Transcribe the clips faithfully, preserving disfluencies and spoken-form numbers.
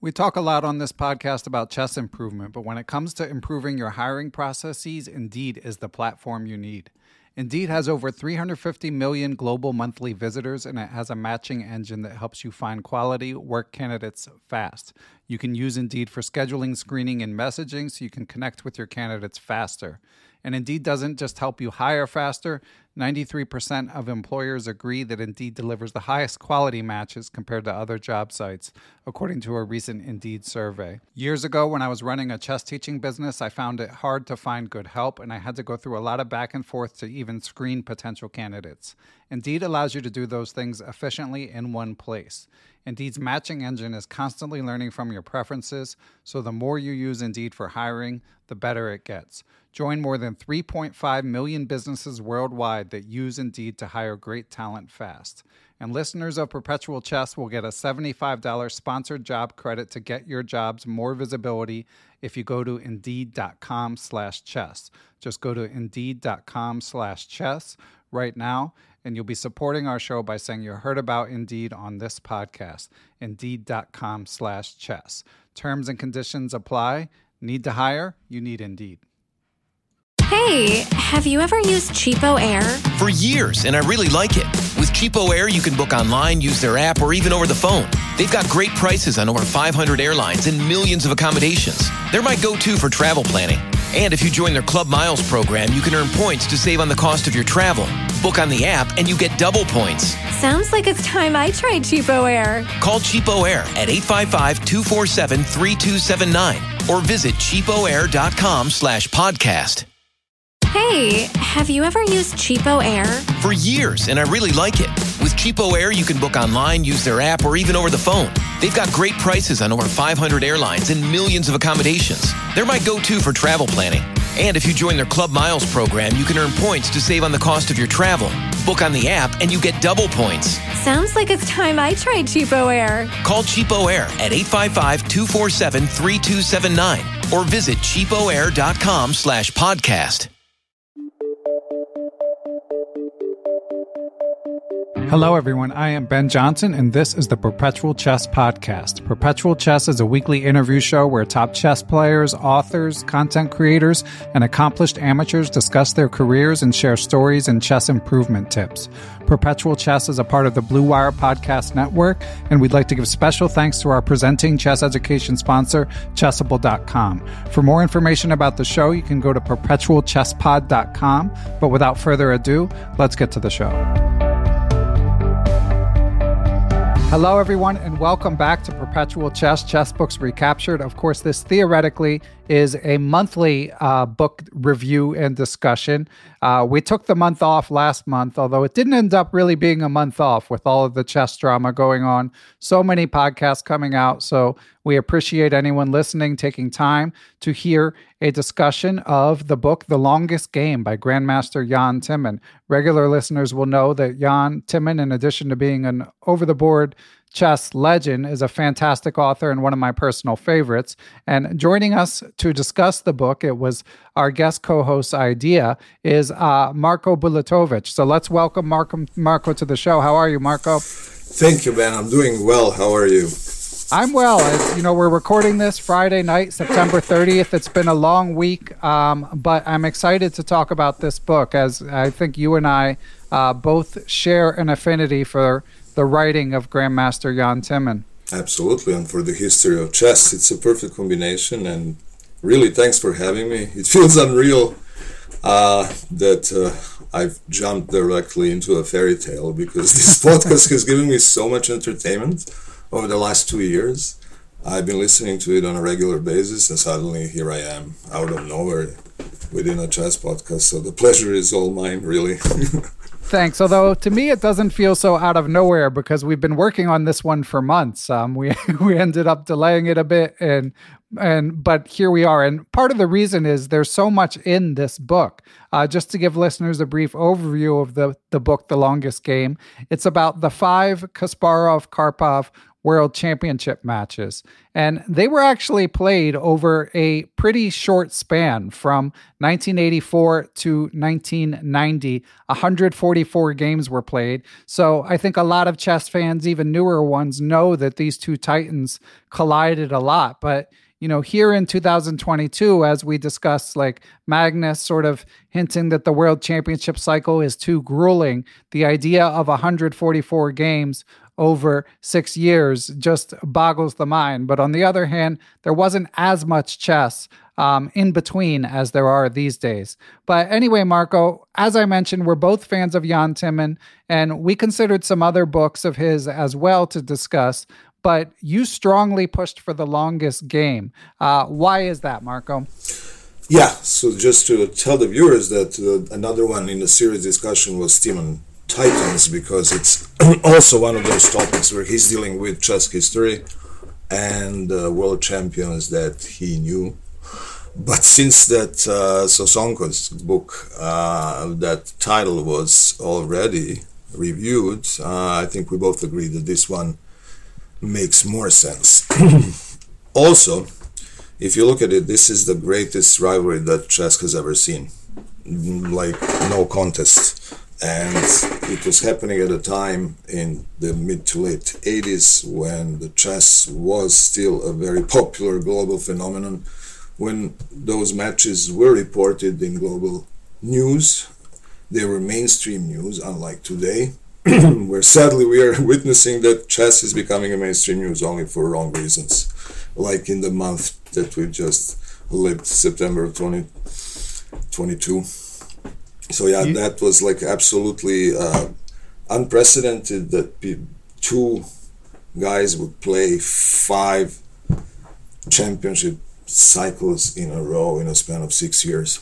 We talk a lot on this podcast about chess improvement, but when it comes to improving your hiring processes, Indeed is the platform you need. Indeed has over three hundred fifty million global monthly visitors, and it has a matching engine that helps you find quality work candidates fast. You can use Indeed for scheduling, screening, and messaging so you can connect with your candidates faster. And Indeed doesn't just help you hire faster. ninety-three percent of employers agree that Indeed delivers the highest quality matches compared to other job sites, according to a recent Indeed survey. Years ago, when I was running a chess teaching business, I found it hard to find good help, and I had to go through a lot of back and forth to even screen potential candidates. Indeed allows you to do those things efficiently in one place. Indeed's matching engine is constantly learning from your preferences, so the more you use Indeed for hiring, the better it gets. Join more than three point five million businesses worldwide that use Indeed to hire great talent fast. And listeners of Perpetual Chess will get a seventy-five dollars sponsored job credit to get your jobs more visibility if you go to Indeed.com slash chess. Just go to Indeed.com slash chess right now, and you'll be supporting our show by saying you heard about Indeed on this podcast. Indeed.com slash chess. Terms and conditions apply. Need to hire? You need Indeed. Hey, have you ever used Cheapo Air? For years, and I really like it. With Cheapo Air, you can book online, use their app, or even over the phone. They've got great prices on over five hundred airlines and millions of accommodations. They're my go-to for travel planning. And if you join their Club Miles program, you can earn points to save on the cost of your travel. Book on the app, and you get double points. Sounds like it's time I tried Cheapo Air. Call Cheapo Air at eight five five, two four seven, three two seven nine or visit cheapoair.com slash podcast. Hey, have you ever used Cheapo Air? For years, and I really like it. With Cheapo Air, you can book online, use their app, or even over the phone. They've got great prices on over five hundred airlines and millions of accommodations. They're my go-to for travel planning. And if you join their Club Miles program, you can earn points to save on the cost of your travel. Book on the app, and you get double points. Sounds like it's time I tried Cheapo Air. Call Cheapo Air at eight five five, two four seven, three two seven nine or visit cheapoair.com slash podcast. Hello, everyone. I am Ben Johnson, and this is the Perpetual Chess Podcast. Perpetual Chess is a weekly interview show where top chess players, authors, content creators, and accomplished amateurs discuss their careers and share stories and chess improvement tips. Perpetual Chess is a part of the Blue Wire Podcast Network, and we'd like to give special thanks to our presenting chess education sponsor, Chessable dot com. For more information about the show, you can go to perpetual chess pod dot com. But without further ado, let's get to the show. Hello, everyone, and welcome back to Perpetual Chess, Chess Books Recaptured. Of course, this theoretically is a monthly uh, book review and discussion. Uh, we took the month off last month, although it didn't end up really being a month off with all of the chess drama going on. So many podcasts coming out, so we appreciate anyone listening, taking time to hear a discussion of the book, The Longest Game by Grandmaster Jan Timman. Regular listeners will know that Jan Timman, in addition to being an over-the-board chess legend, is a fantastic author and one of my personal favorites. And joining us to discuss the book, it was our guest co-host's idea, is uh, Marko Bulatovic. So let's welcome Marko, Marko to the show. How are you, Marko? Thank you, Ben. I'm doing well. How are you? I'm well. As you know, we're recording this Friday night, September thirtieth. It's been a long week, um, but I'm excited to talk about this book, as I think you and I uh, both share an affinity for the writing of Grandmaster Jan Timman. Absolutely, and for the history of chess. It's a perfect combination, and really thanks for having me. It feels unreal uh, that uh, I've jumped directly into a fairy tale, because this podcast has given me so much entertainment over the last two years. I've been listening to it on a regular basis, and suddenly here I am, out of nowhere, within a chess podcast. So the pleasure is all mine, really. Thanks. Although to me, it doesn't feel so out of nowhere, because we've been working on this one for months. Um, we we ended up delaying it a bit, and and but here we are. And part of the reason is there's so much in this book. Uh, just to give listeners a brief overview of the the book, The Longest Game, it's about the five Kasparov-Karpov World Championship matches. And they were actually played over a pretty short span from nineteen eighty-four to nineteen ninety. one hundred forty-four games were played. So I think a lot of chess fans, even newer ones, know that these two titans collided a lot. But you know, here in two thousand twenty-two, as we discussed, like Magnus sort of hinting that the World Championship cycle is too grueling, the idea of one hundred forty-four games over six years just boggles the mind. But on the other hand, there wasn't as much chess um, in between as there are these days. But anyway, Marco, as I mentioned, we're both fans of Jan Timman, and we considered some other books of his as well to discuss. But you strongly pushed for the longest game. Uh, why is that, Marco? Yeah, so just to tell the viewers that uh, another one in the series discussion was Timman Titans, because it's also one of those topics where he's dealing with chess history and uh, world champions that he knew. But since that uh, Sosonko's book, uh, that title was already reviewed, uh, I think we both agree that this one makes more sense. Also, if you look at it, this is the greatest rivalry that chess has ever seen. Like, no contest. And it was happening at a time in the mid to late eighties when the chess was still a very popular global phenomenon, when those matches were reported in global news. They were mainstream news, unlike today, where sadly we are witnessing that chess is becoming a mainstream news only for wrong reasons, like in the month that we've just lived, September of twenty twenty-two. So yeah, that was like absolutely uh, unprecedented that pe- two guys would play five championship cycles in a row in a span of six years.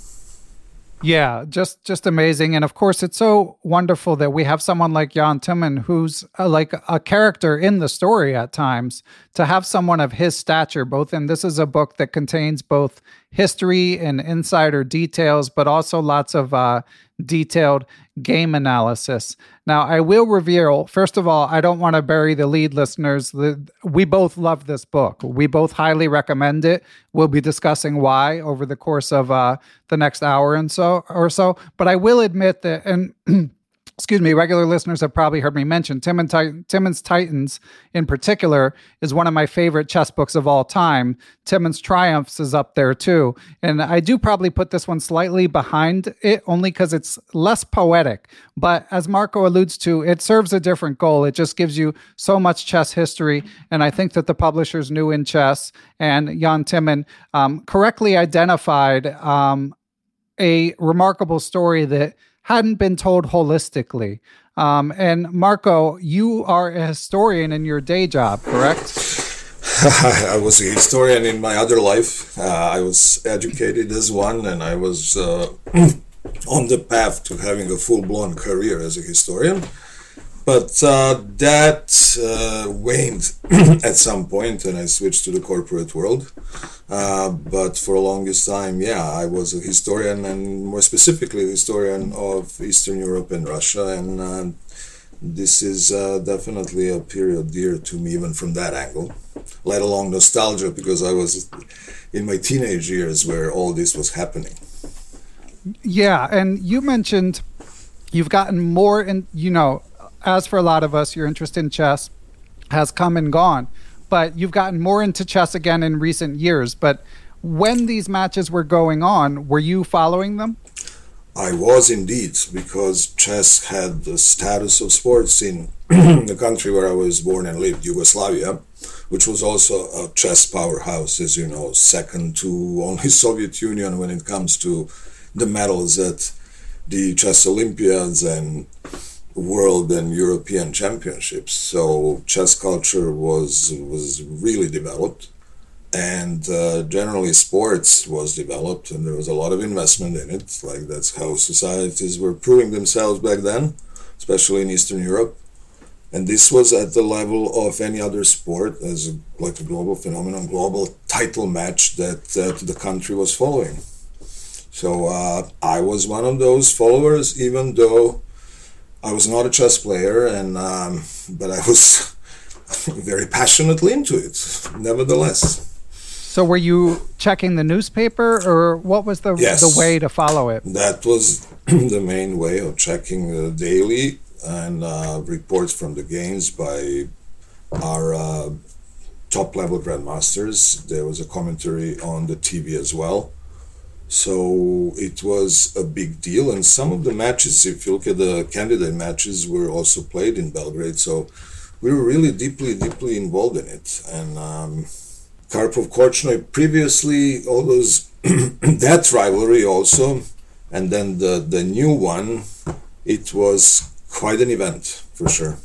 Yeah, just just amazing. And of course, it's so wonderful that we have someone like Jan Timman, who's uh, like a character in the story at times, to have someone of his stature, both in this is a book that contains both history and insider details, but also lots of uh, detailed game analysis. Now, I will reveal, first of all, I don't want to bury the lead, listeners. The, we both love this book. We both highly recommend it. We'll be discussing why over the course of uh, the next hour and so or so. But I will admit that, and excuse me, regular listeners have probably heard me mention Timman Titan, Timman's Titans in particular is one of my favorite chess books of all time. Timman's Triumphs is up there too. And I do probably put this one slightly behind it only because it's less poetic. But as Marco alludes to, it serves a different goal. It just gives you so much chess history. And I think that the publishers knew in chess, and Jan Timman um, correctly identified um, a remarkable story that hadn't been told holistically. Um, and Marco, you are a historian in your day job, correct? I was a historian in my other life. Uh, I was educated as one, and I was uh, on the path to having a full-blown career as a historian. But uh, that uh, waned at some point, and I switched to the corporate world. Uh, but for the longest time, yeah, I was a historian, and more specifically, a historian of Eastern Europe and Russia. And uh, this is uh, definitely a period dear to me, even from that angle, let alone nostalgia, because I was in my teenage years where all this was happening. Yeah, and you mentioned you've gotten more, in, you know, as for a lot of us, your interest in chess has come and gone, but you've gotten more into chess again in recent years. But when these matches were going on, were you following them? I was indeed, because chess had the status of sports in the country where I was born and lived, Yugoslavia, which was also a chess powerhouse, as you know, second to only Soviet Union when it comes to the medals at the chess Olympiads and world and European championships. So chess culture was was really developed, and uh, generally sports was developed, and there was a lot of investment in it. Like, that's how societies were proving themselves back then, especially in Eastern Europe. And this was at the level of any other sport, as a, like a global phenomenon, global title match that, that the country was following. So uh, I was one of those followers, even though I was not a chess player, and um, but I was very passionately into it, nevertheless. So were you checking the newspaper, or what was the Yes. the way to follow it? That was the main way of checking uh, daily and uh, reports from the games by our uh, top-level grandmasters. There was a commentary on the T V as well. So it was a big deal. And some of the matches, if you look at the candidate matches, were also played in Belgrade. So we were really deeply, deeply involved in it. And um, Karpov Korchnoi previously, all those that rivalry also, and then the the new one, it was quite an event for sure.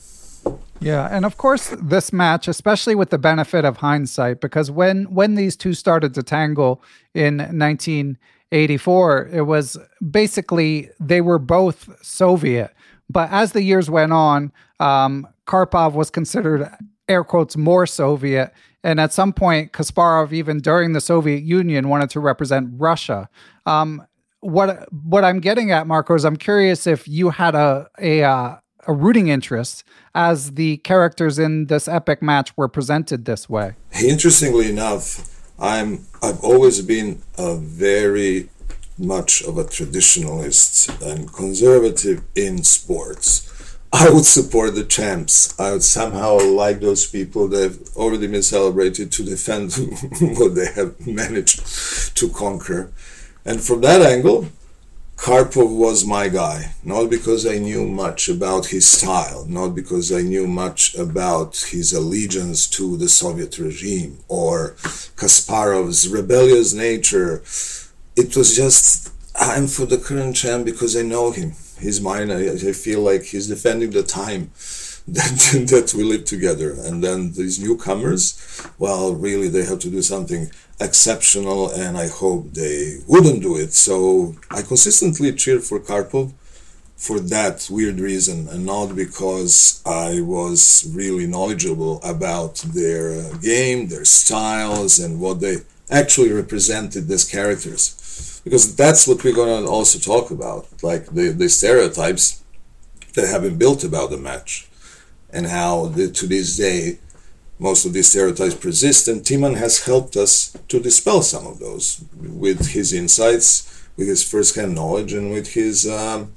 Yeah, and of course this match, especially with the benefit of hindsight, because when when these two started to tangle in nineteen eighty-four, it was basically they were both Soviet. But as the years went on, um, Karpov was considered, air quotes, more Soviet. And at some point, Kasparov, even during the Soviet Union, wanted to represent Russia. Um, what what I'm getting at, Marko, is I'm curious if you had a a, uh, a rooting interest as the characters in this epic match were presented this way. Interestingly enough, I'm I've always been a very much of a traditionalist and conservative in sports. I would support the champs. I would somehow like those people that have already been celebrated to defend what they have managed to conquer. And from that angle, Karpov was my guy. Not because I knew much about his style, not because I knew much about his allegiance to the Soviet regime or Kasparov's rebellious nature. It was just, I'm for the current champ because I know him. He's mine. I, I feel like he's defending the time that that we live together. And then these newcomers, well, really, they have to do something exceptional, and I hope they wouldn't do it. So I consistently cheered for Karpov for that weird reason, and not because I was really knowledgeable about their game, their styles, and what they actually represented as characters. Because that's what we're going to also talk about, like the, the stereotypes that have been built about the match, and how the, to this day most of these stereotypes persist. And Timan has helped us to dispel some of those with his insights, with his first-hand knowledge, and with his um,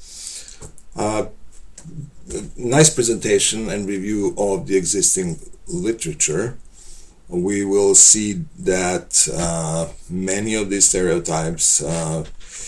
uh, nice presentation and review of the existing literature. We will see that uh, many of these stereotypes uh,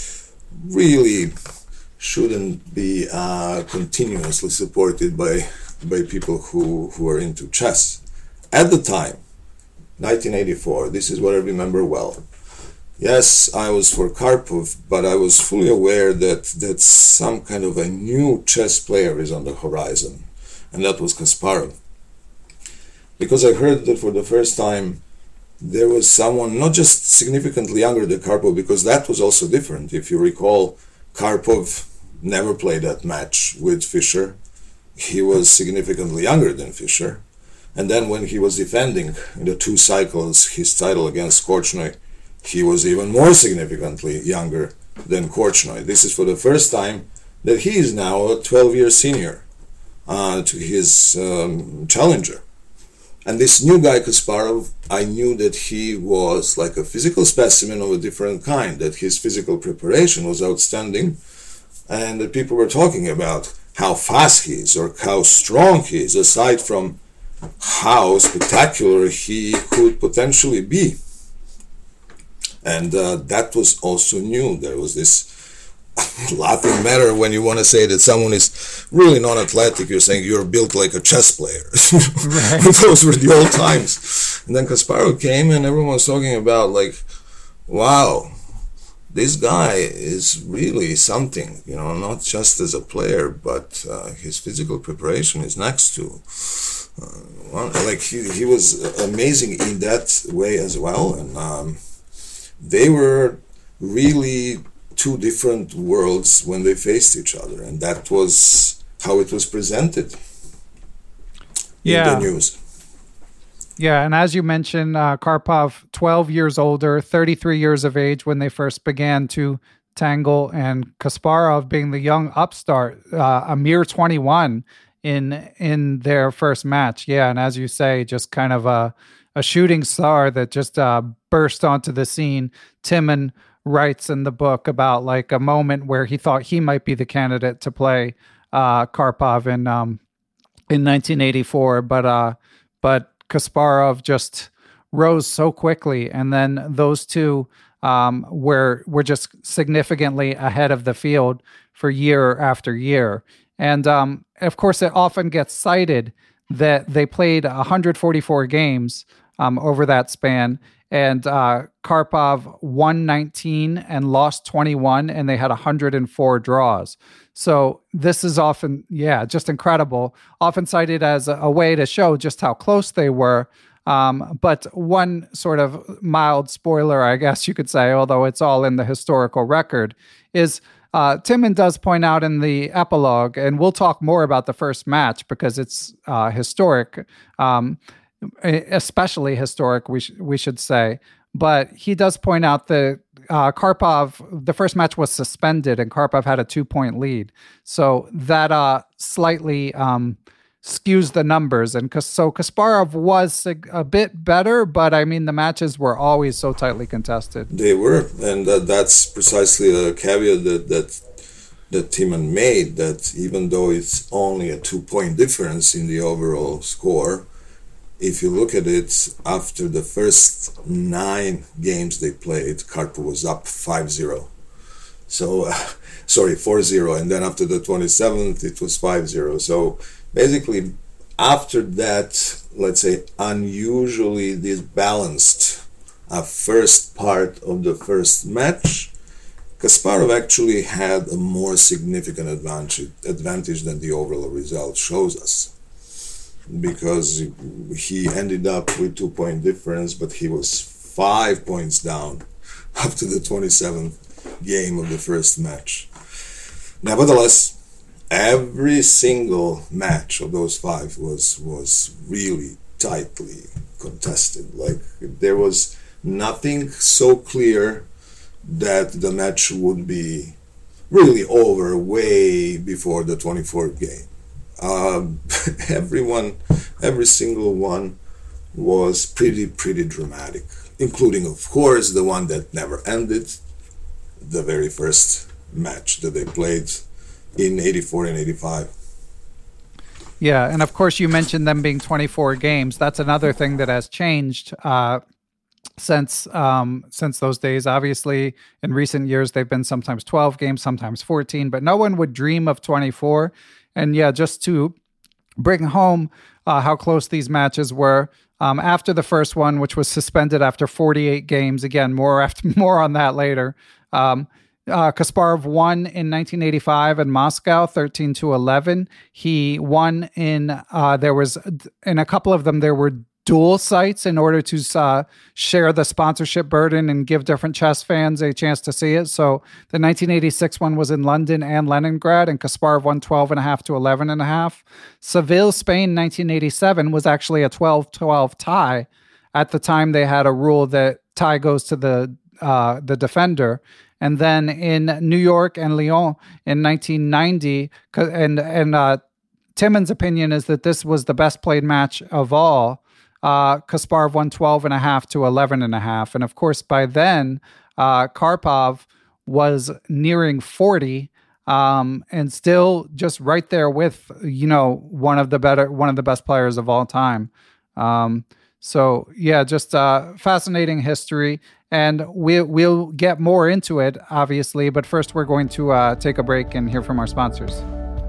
really shouldn't be uh, continuously supported by by people who, who are into chess. At the time, nineteen eighty-four, this is what I remember well. Yes, I was for Karpov, but I was fully aware that, that some kind of a new chess player is on the horizon, and that was Kasparov. Because I heard that for the first time there was someone not just significantly younger than Karpov, because that was also different. If you recall, Karpov never played that match with Fischer. He was significantly younger than Fischer. And then when he was defending in the two cycles his title against Korchnoi, he was even more significantly younger than Korchnoi. This is for the first time that he is now a twelve-year senior uh, to his um, challenger. And this new guy, Kasparov, I knew that he was like a physical specimen of a different kind, that his physical preparation was outstanding, and that people were talking about how fast he is or how strong he is, aside from how spectacular he could potentially be. And uh, that was also new. There was this laughing matter when you want to say that someone is really non-athletic. You're saying you're built like a chess player. Right. Those were the old times. And then Kasparov came and everyone was talking about like, wow, this guy is really something, you know, not just as a player, but uh, his physical preparation is next to uh, one, like he, he was amazing in that way as well. And um, they were really two different worlds when they faced each other, and that was how it was presented yeah. in the news. Yeah, and as you mentioned, uh, Karpov, twelve years older, thirty-three years of age when they first began to tangle, and Kasparov being the young upstart, uh, a mere twenty-one. in in their first match. Yeah, and as you say, just kind of a a shooting star that just uh, burst onto the scene. Timman writes in the book about like a moment where he thought he might be the candidate to play uh, Karpov in um, in nineteen eighty-four, but uh, but Kasparov just rose so quickly, and then those two um, were were just significantly ahead of the field for year after year. And um, of course, it often gets cited that they played one hundred forty-four games um, over that span, and uh, Karpov won nineteen and lost twenty-one, and they had one hundred four draws. So this is often, yeah, just incredible, often cited as a, a way to show just how close they were. Um, but one sort of mild spoiler, I guess you could say, although it's all in the historical record, is uh, Timman does point out in the epilogue, and we'll talk more about the first match because it's uh, historic, um, especially historic, we, sh- we should say. But he does point out that uh, Karpov, the first match was suspended and Karpov had a two-point lead. So that uh, slightly um, skews the numbers. And so Kasparov was a bit better, but I mean, the matches were always so tightly contested. They were, and that, that's precisely a caveat that, that, that Timman made, that even though it's only a two-point difference in the overall score, if you look at it, after the first nine games they played, Karpov was up five zero. So, uh, sorry, four zero. And then after the twenty-seventh, it was five zero. So basically, after that, let's say, unusually disbalanced uh, first part of the first match, Kasparov actually had a more significant advantage, advantage than the overall result shows us. Because he ended up with two-point difference, but he was five points down after the twenty-seventh game of the first match. Nevertheless, every single match of those five was was really tightly contested. Like, there was nothing so clear that the match would be really over way before the twenty-fourth game. Um, everyone, every single one was pretty, pretty dramatic, including, of course, the one that never ended, the very first match that they played in eighty-four and eighty-five. Yeah, and of course, you mentioned them being twenty-four games. That's another thing that has changed uh, since um, since those days. Obviously, in recent years, they've been sometimes twelve games, sometimes fourteen, but no one would dream of twenty-four. And yeah, just to bring home uh, how close these matches were, um, after the first one, which was suspended after forty-eight games, again, more after more on that later, um, uh, Kasparov won in nineteen eighty-five in Moscow, thirteen to eleven. He won in, uh, there was, in a couple of them, there were dual sites in order to uh, share the sponsorship burden and give different chess fans a chance to see it. So the nineteen eighty-six one was in London and Leningrad, and Kasparov won twelve and a half to eleven and a half. Seville, Spain, nineteen eighty-seven was actually a twelve twelve tie. At the time, they had a rule that tie goes to the uh, the defender. And then in New York and Lyon in nineteen ninety, and and uh, Timman's opinion is that this was the best played match of all. Uh, Kasparov won twelve and a half to eleven and a half. And of course, by then, uh, Karpov was nearing forty, um, and still just right there with, you know, one of the better, one of the best players of all time. Um, so yeah, just uh, fascinating history, and we, we'll get more into it, obviously. But first, we're going to uh, take a break and hear from our sponsors.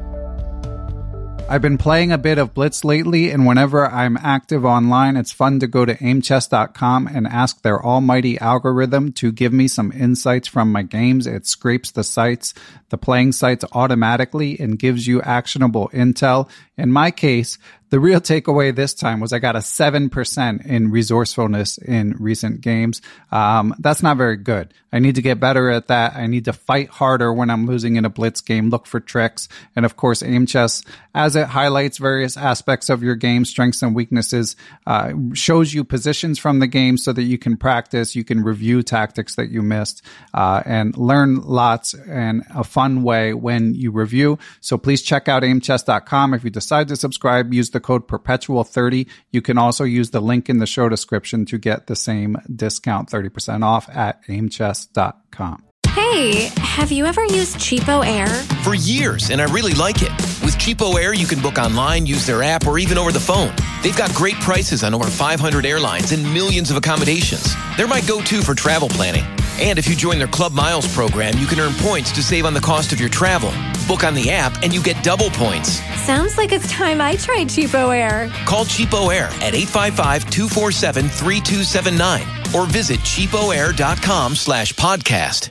I've been playing a bit of Blitz lately, and whenever I'm active online, it's fun to go to aim chess dot com and ask their almighty algorithm to give me some insights from my games. It scrapes the sites, the playing sites automatically, and gives you actionable intel. In my case, the The real takeaway this time was I got a seven percent in resourcefulness in recent games. Um, that's not very good. I need to get better at that. I need to fight harder when I'm losing in a blitz game, look for tricks. And of course, Aim Chess, as it highlights various aspects of your game, strengths and weaknesses, uh, shows you positions from the game so that you can practice, you can review tactics that you missed, uh, and learn lots in a fun way when you review. So please check out aim chess dot com. If you decide to subscribe, use the code perpetual thirty. You can also use the link in the show description to get the same discount, thirty percent off at aim chess dot com. Hey, have you ever used Cheapo Air? For years, and I really like it. With Cheapo Air, you can book online, use their app, or even over the phone. They've got great prices on over five hundred airlines and millions of accommodations. They're my go-to for travel planning. And if you join their Club Miles program, you can earn points to save on the cost of your travel. Book on the app, and you get double points. Sounds like it's time I tried Cheapo Air. Call Cheapo Air at eight five five, two four seven, three two seven nine or visit cheapoair.com slash podcast.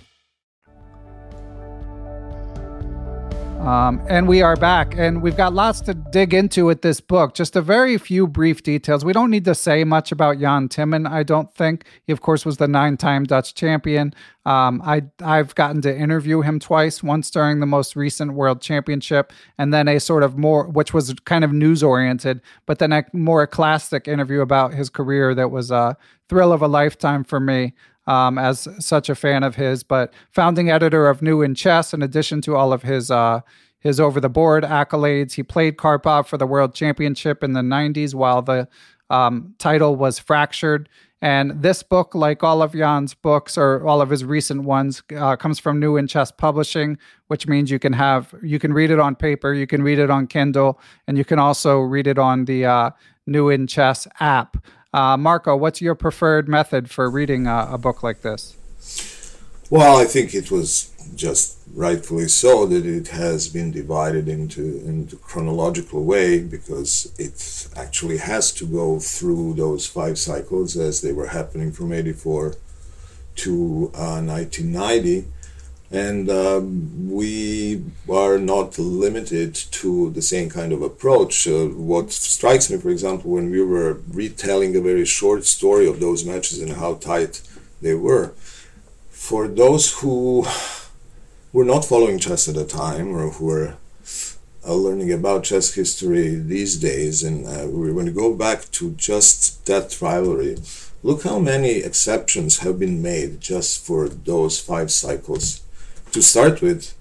Um, and we are back, and we've got lots to dig into with this book. Just a very few brief details. We don't need to say much about Jan Timman, I don't think. He, of course, was the nine-time Dutch champion. Um, I, I've gotten to interview him twice, once during the most recent World Championship, and then a sort of more, which was kind of news-oriented, but then a more classic interview about his career that was a thrill of a lifetime for me. Um, as such a fan of his, but founding editor of New in Chess, in addition to all of his uh, his over-the-board accolades. He played Karpov for the World Championship in the nineties while the um, title was fractured. And this book, like all of Jan's books or all of his recent ones, uh, comes from New in Chess Publishing, which means you can have you can read it on paper, you can read it on Kindle, and you can also read it on the uh, New in Chess app. Uh, Marco, what's your preferred method for reading a, a book like this? Well, I think it was just rightfully so that it has been divided into into chronological way, because it actually has to go through those five cycles as they were happening from eighty-four to uh, nineteen ninety. And um, we are not limited to the same kind of approach. Uh, what strikes me, for example, when we were retelling a very short story of those matches and how tight they were, for those who were not following chess at the time or who were uh, learning about chess history these days, and uh, we're going to go back to just that rivalry, look how many exceptions have been made just for those five cycles. To start with,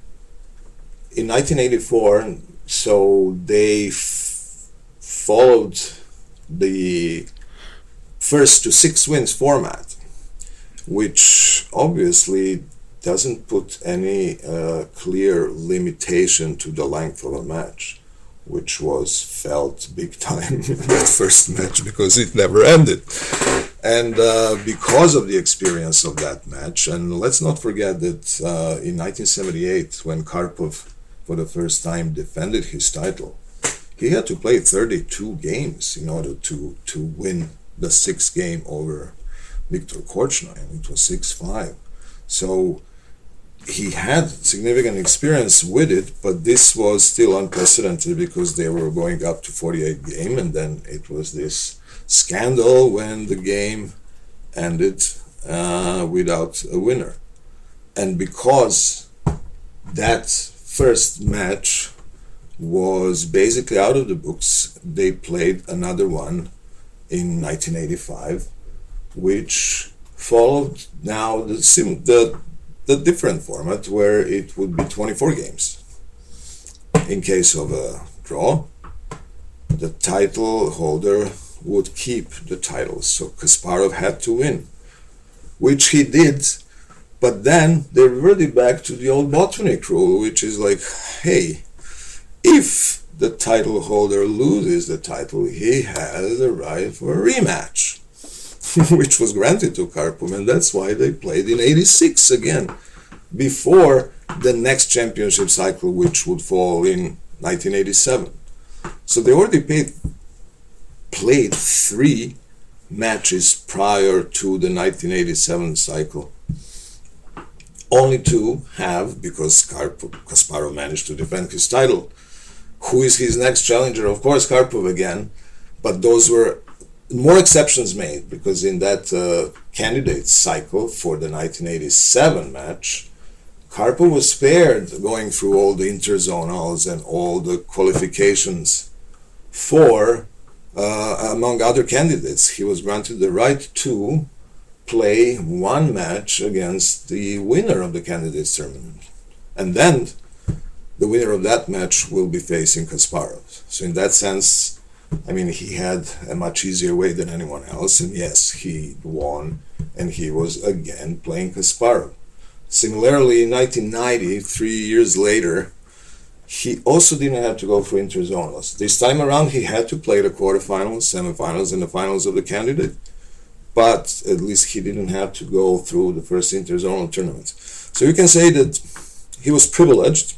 in nineteen eighty-four, so they f- followed the first to six wins format, which obviously doesn't put any uh, clear limitation to the length of a match, which was felt big time in that first match because it never ended. And uh, because of the experience of that match, and let's not forget that uh, in nineteen seventy-eight, when Karpov for the first time defended his title, he had to play thirty-two games in order to, to win the sixth game over Viktor Korchnoi, and it was six five. So he had significant experience with it, but this was still unprecedented because they were going up to forty-eight game, and then it was this scandal when the game ended uh, without a winner. And because that first match was basically out of the books, they played another one in nineteen eighty-five, which followed now the sim- the the different format where it would be twenty-four games. In case of a draw, the title holder would keep the title, so Kasparov had to win, which he did, but then they reverted back to the old Botvinnik rule, which is like, hey, if the title holder loses the title, he has the right for a rematch, which was granted to Karpov, and that's why they played in eighty-six again, before the next championship cycle, which would fall in nineteen eighty-seven. So they already paid played three matches prior to the nineteen eighty-seven cycle, only to have, because Kasparov managed to defend his title, who is his next challenger? Of course, Karpov again, but those were more exceptions made, because in that uh, candidate cycle for the nineteen eighty-seven match, Karpov was spared going through all the interzonals and all the qualifications for, uh, among other candidates. He was granted the right to play one match against the winner of the candidates tournament. And then the winner of that match will be facing Kasparov. So in that sense, I mean, he had a much easier way than anyone else. And yes, he won, and he was again playing Kasparov. Similarly, in nineteen ninety, three years later, he also didn't have to go for interzonals. This time around, he had to play the quarterfinals, semifinals, and the finals of the candidate. But at least he didn't have to go through the first interzonal tournaments. So you can say that he was privileged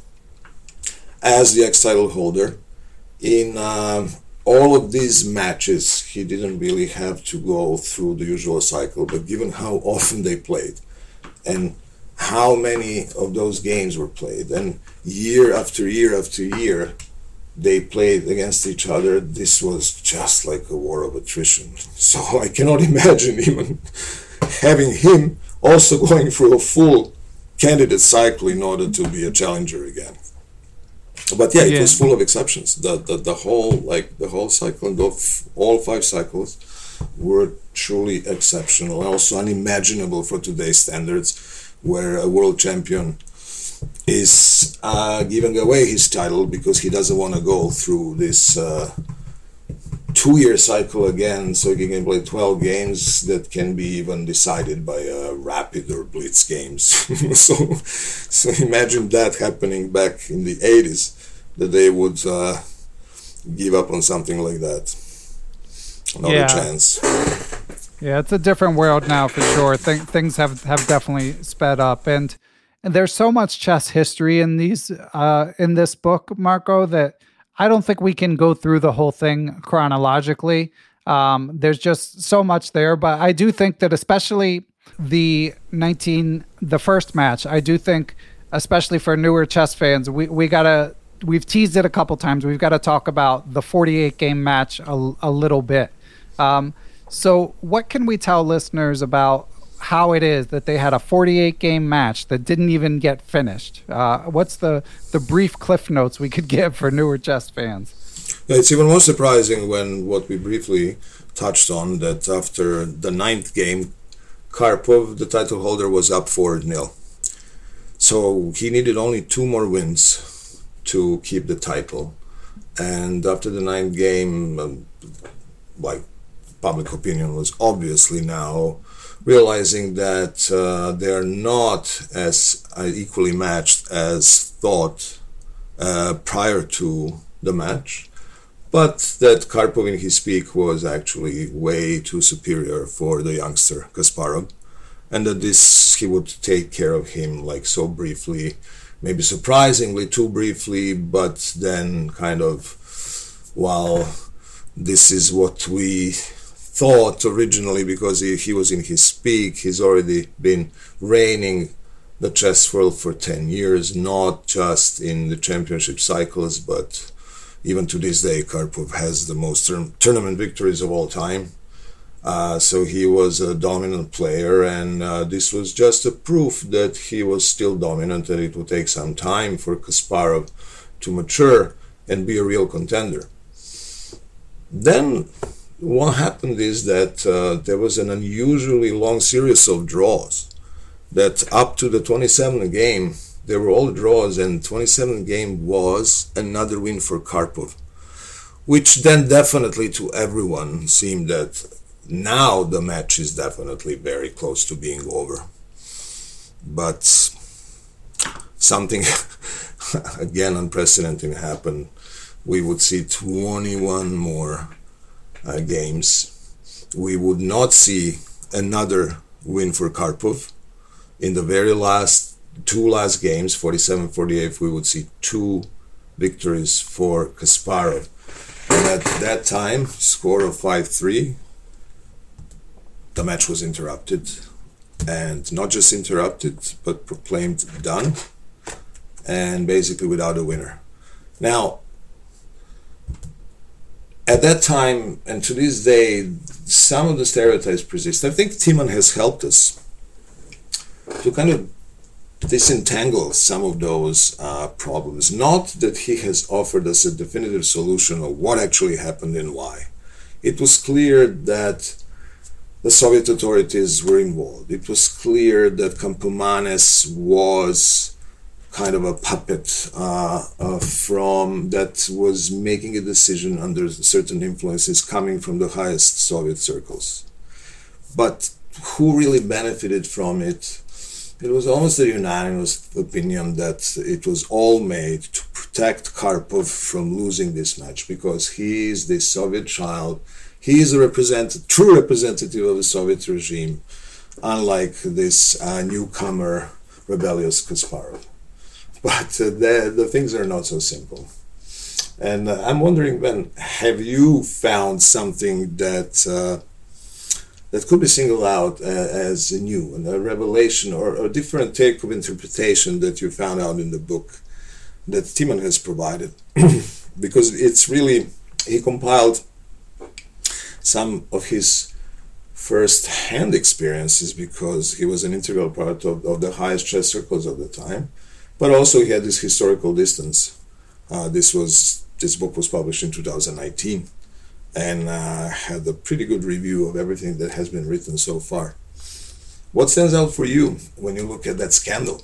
as the ex-title holder. In uh, all of these matches, he didn't really have to go through the usual cycle, but given how often they played and how many of those games were played, and year after year after year they played against each other, this was just like a war of attrition. So I cannot imagine even having him also going through a full candidate cycle in order to be a challenger again. But yeah, it yeah. was full of exceptions. The, the the whole like the whole cycle, the, all five cycles were truly exceptional, also unimaginable for today's standards, where a world champion is uh, giving away his title because he doesn't want to go through this uh, two-year cycle again, so he can play twelve games that can be even decided by uh, rapid or blitz games. so, so imagine that happening back in the eighties, that they would uh, give up on something like that. Another yeah. chance. Yeah, it's a different world now for sure. Th- things have, have definitely sped up, and and there's so much chess history in these uh, in this book, Marco, that I don't think we can go through the whole thing chronologically. Um, there's just so much there, but I do think that especially the nineteen the first match, I do think, especially for newer chess fans, we we gotta we've teased it a couple times. We've got to talk about the forty-eight game match a, a little bit. Um, So what can we tell listeners about how it is that they had a forty-eight game match that didn't even get finished? Uh, what's the, the brief cliff notes we could give for newer chess fans? Yeah, it's even more surprising when what we briefly touched on, that after the ninth game, Karpov, the title holder, was up four nil. So he needed only two more wins to keep the title. And after the ninth game, um, like, public opinion was obviously now realizing that uh, they are not as uh, equally matched as thought uh, prior to the match, but that Karpov in his peak was actually way too superior for the youngster Kasparov, and that this he would take care of him like so briefly, maybe surprisingly too briefly, but then kind of, well, this is what we thought originally, because he, he was in his peak. He's already been reigning the chess world for ten years, not just in the championship cycles, but even to this day, Karpov has the most ter- tournament victories of all time. Uh, so he was a dominant player, and uh, this was just a proof that he was still dominant, and it would take some time for Kasparov to mature and be a real contender. Then what happened is that uh, there was an unusually long series of draws, that up to the twenty-seventh game, there were all draws, and twenty-seventh game was another win for Karpov, which then definitely to everyone seemed that now the match is definitely very close to being over. But something, again, unprecedented happened. We would see twenty-one more Uh, games. We would not see another win for Karpov. In the very last two last games, forty-seven forty-eight, we would see two victories for Kasparov. And at that time, score of five three, the match was interrupted. And not just interrupted, but proclaimed done. And basically without a winner. Now, at that time and to this day, some of the stereotypes persist. I think Timman has helped us to kind of disentangle some of those uh, problems. Not that he has offered us a definitive solution of what actually happened and why. It was clear that the Soviet authorities were involved. It was clear that Campomanes was kind of a puppet uh, uh, from that was making a decision under certain influences coming from the highest Soviet circles. But who really benefited from it? It was almost a unanimous opinion that it was all made to protect Karpov from losing this match, because he is the Soviet child. He is a representative, true representative of the Soviet regime, unlike this uh, newcomer, rebellious Kasparov. But uh, the, the things are not so simple. And uh, I'm wondering, Ben, have you found something that uh, that could be singled out uh, as new, and a revelation or a different take of interpretation that you found out in the book that Timman has provided? Because it's really, he compiled some of his first-hand experiences, because he was an integral part of, of the highest chess circles of the time, but also he had this historical distance. Uh, this was this book was published in two thousand nineteen, and uh, had a pretty good review of everything that has been written so far. What stands out for you when you look at that scandal,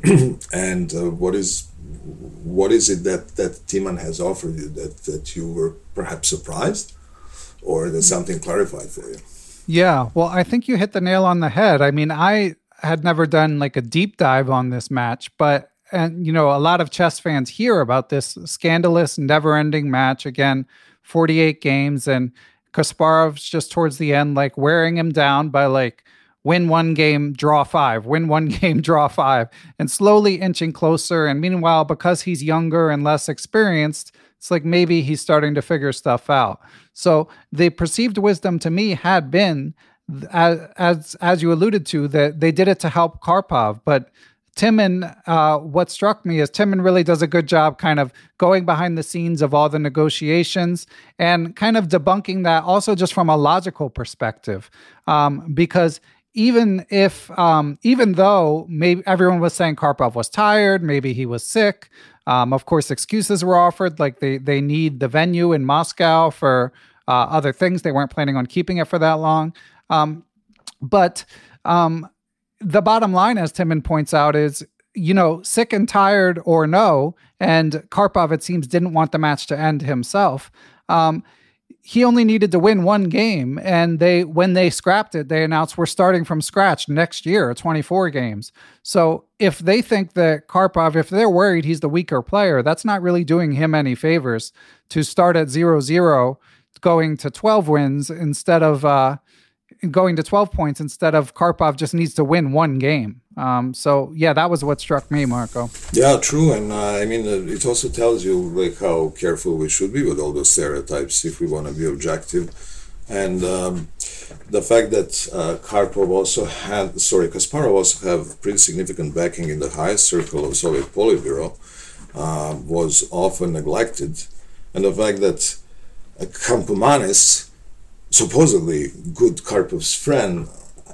and uh, what is what is it that that Timman has offered you that that you were perhaps surprised, or that something clarified for you? Yeah, well, I think you hit the nail on the head. I mean, I had never done like a deep dive on this match, but and you know, a lot of chess fans hear about this scandalous, never-ending match. Again, forty-eight games, and Kasparov's just towards the end, like wearing him down by like win one game, draw five, win one game, draw five, and slowly inching closer. And meanwhile, because he's younger and less experienced, it's like maybe he's starting to figure stuff out. So the perceived wisdom to me had been, as as, as you alluded to, that they did it to help Karpov. But Timman, uh, what struck me is Timman really does a good job kind of going behind the scenes of all the negotiations and kind of debunking that also just from a logical perspective. Um, because even if, um, even though maybe everyone was saying Karpov was tired, maybe he was sick, um, of course, excuses were offered, like they, they need the venue in Moscow for uh, other things. They weren't planning on keeping it for that long. Um, but um, the bottom line, as Timman points out, is, you know, sick and tired or no, and Karpov, it seems, didn't want the match to end himself. Um, he only needed to win one game, and they, when they scrapped it, they announced we're starting from scratch next year, twenty-four games. So if they think that Karpov, if they're worried he's the weaker player, that's not really doing him any favors to start at zero zero, going to twelve wins instead of uh, going to twelve points instead of Karpov just needs to win one game. Um, so yeah, that was what struck me, Marco. Yeah, true. And uh, I mean, uh, it also tells you like how careful we should be with all those stereotypes if we want to be objective. And um, the fact that uh, Karpov also had, sorry, Kasparov also have pretty significant backing in the highest circle of Soviet Politburo uh, was often neglected. And the fact that uh, Campomanes, supposedly good Karpov's friend,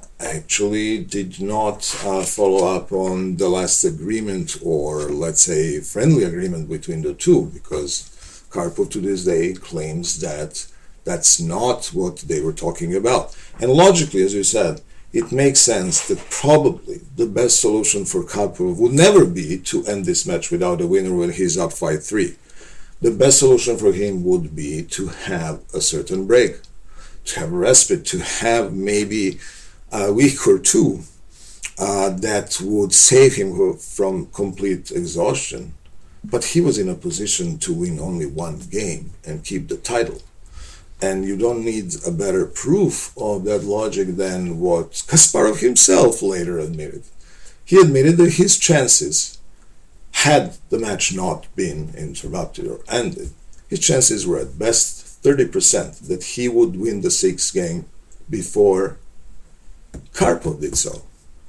actually did not uh, follow up on the last agreement, or let's say friendly agreement between the two, because Karpov to this day claims that that's not what they were talking about. And logically, as you said, it makes sense that probably the best solution for Karpov would never be to end this match without a winner when he's up five three. The best solution for him would be to have a certain break, to have respite, to have maybe a week or two uh, that would save him from complete exhaustion. But he was in a position to win only one game and keep the title. And you don't need a better proof of that logic than what Kasparov himself later admitted. He admitted that his chances, had the match not been interrupted or ended, his chances were at best thirty percent that he would win the sixth game before Karpov did so.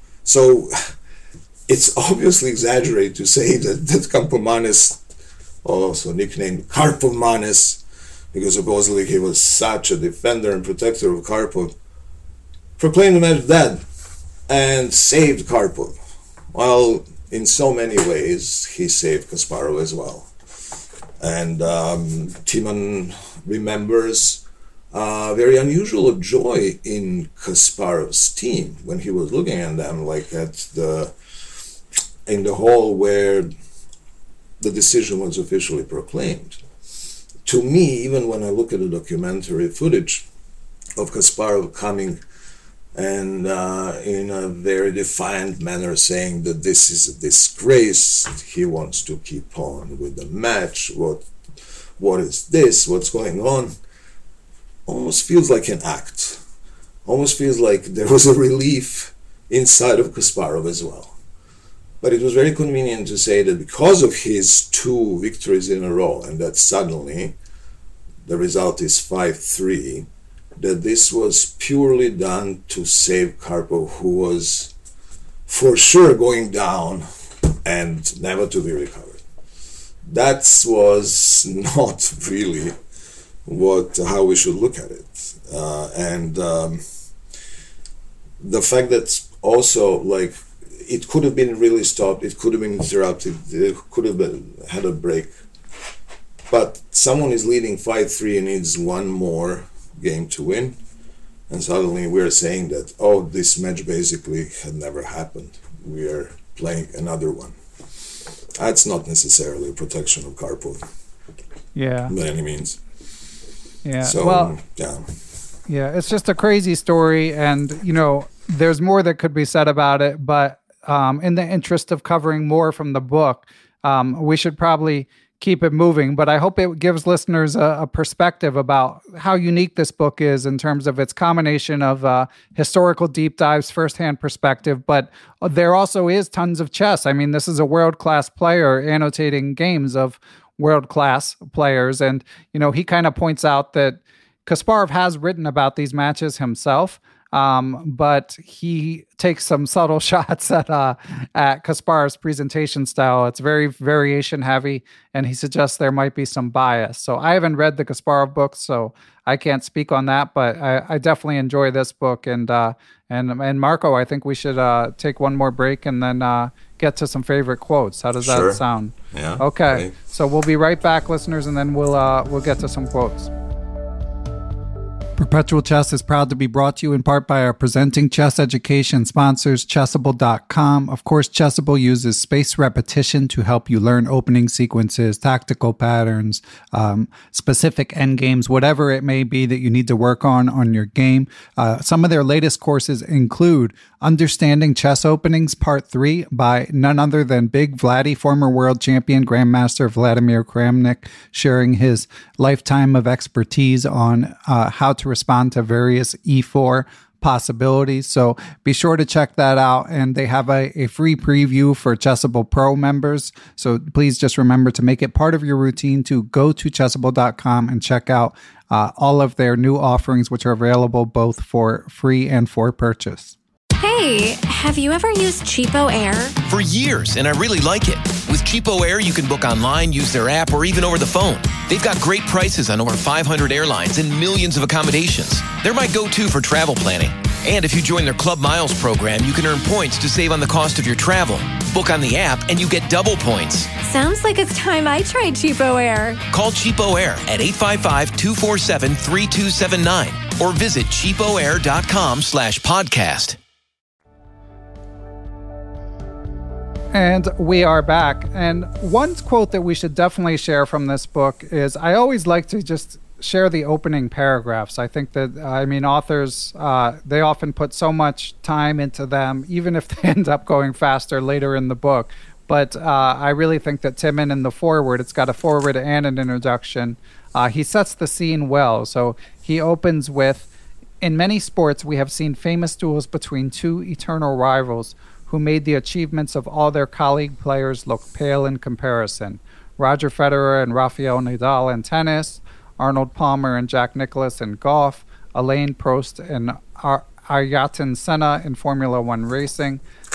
So it's obviously exaggerated to say that, that Campomanes, also nicknamed Karpovmanes, because supposedly he was such a defender and protector of Karpov, proclaimed the match dead and saved Karpov. Well, in so many ways, he saved Kasparov as well. And um, Timon remembers a very unusual joy in Kasparov's team when he was looking at them, like at the in the hall where the decision was officially proclaimed. To me, even when I look at the documentary footage of Kasparov coming and uh, in a very defiant manner saying that this is a disgrace, he wants to keep on with the match, what, what is this, what's going on, almost feels like an act. Almost feels like there was a relief inside of Kasparov as well. But it was very convenient to say that because of his two victories in a row, and that suddenly the result is five three, that this was purely done to save Karpov, who was for sure going down and never to be recovered. That was not really what how we should look at it. Uh, and um, the fact that also, like, it could have been really stopped, it could have been interrupted, it could have been, had a break. But someone is leading five three and needs one more game to win, and suddenly we're saying that, oh, this match basically had never happened. We are playing another one. That's not necessarily a protection of Karpov. Yeah. By any means. Yeah. So, well, yeah. Yeah, it's just a crazy story, and, you know, there's more that could be said about it, but um, in the interest of covering more from the book, um, we should probably keep it moving. But I hope it gives listeners a, a perspective about how unique this book is in terms of its combination of uh, historical deep dives, firsthand perspective, but there also is tons of chess. I mean, this is a world-class player annotating games of world-class players. And, you know, he kind of points out that Kasparov has written about these matches himself, um, but he takes some subtle shots at uh, at Kasparov's presentation style. It's very variation heavy, and he suggests there might be some bias. So I haven't read the Kasparov books, so I can't speak on that, but I, I definitely enjoy this book. And uh, and and Marco, I think we should uh, take one more break and then uh, get to some favorite quotes. How does Sure. that sound? Yeah. Okay. Okay. So we'll be right back, listeners, and then we'll uh, we'll get to some quotes. Perpetual Chess is proud to be brought to you in part by our presenting chess education sponsors, Chessable dot com. Of course, Chessable uses spaced repetition to help you learn opening sequences, tactical patterns, um, specific endgames, whatever it may be that you need to work on on your game. Uh, some of their latest courses include Understanding Chess Openings Part three by none other than Big Vladdy, former world champion Grandmaster Vladimir Kramnik, sharing his lifetime of expertise on uh, how to respond to various E four possibilities. So be sure to check that out. And they have a, a free preview for Chessable Pro members. So please just remember to make it part of your routine to go to Chessable dot com and check out uh, all of their new offerings, which are available both for free and for purchase. Hey, have you ever used Cheapo Air? For years, and I really like it. With Cheapo Air, you can book online, use their app, or even over the phone. They've got great prices on over five hundred airlines and millions of accommodations. They're my go-to for travel planning. And if you join their Club Miles program, you can earn points to save on the cost of your travel. Book on the app, and you get double points. Sounds like it's time I tried Cheapo Air. Call Cheapo Air at eight five five, two four seven, three two seven nine or visit cheapoair.com slash podcast. And we are back. And one quote that we should definitely share from this book is, I always like to just share the opening paragraphs. I think that, I mean, authors, uh, they often put so much time into them, even if they end up going faster later in the book. But uh, I really think that Timon in the foreword, it's got a foreword and an introduction. Uh, he sets the scene well. So he opens with, in many sports, we have seen famous duels between two eternal rivals who made the achievements of all their colleague players look pale in comparison. Roger Federer and Rafael Nadal in tennis, Arnold Palmer and Jack Nicklaus in golf, Alain Prost and Ar- Ayrton Senna in Formula One racing.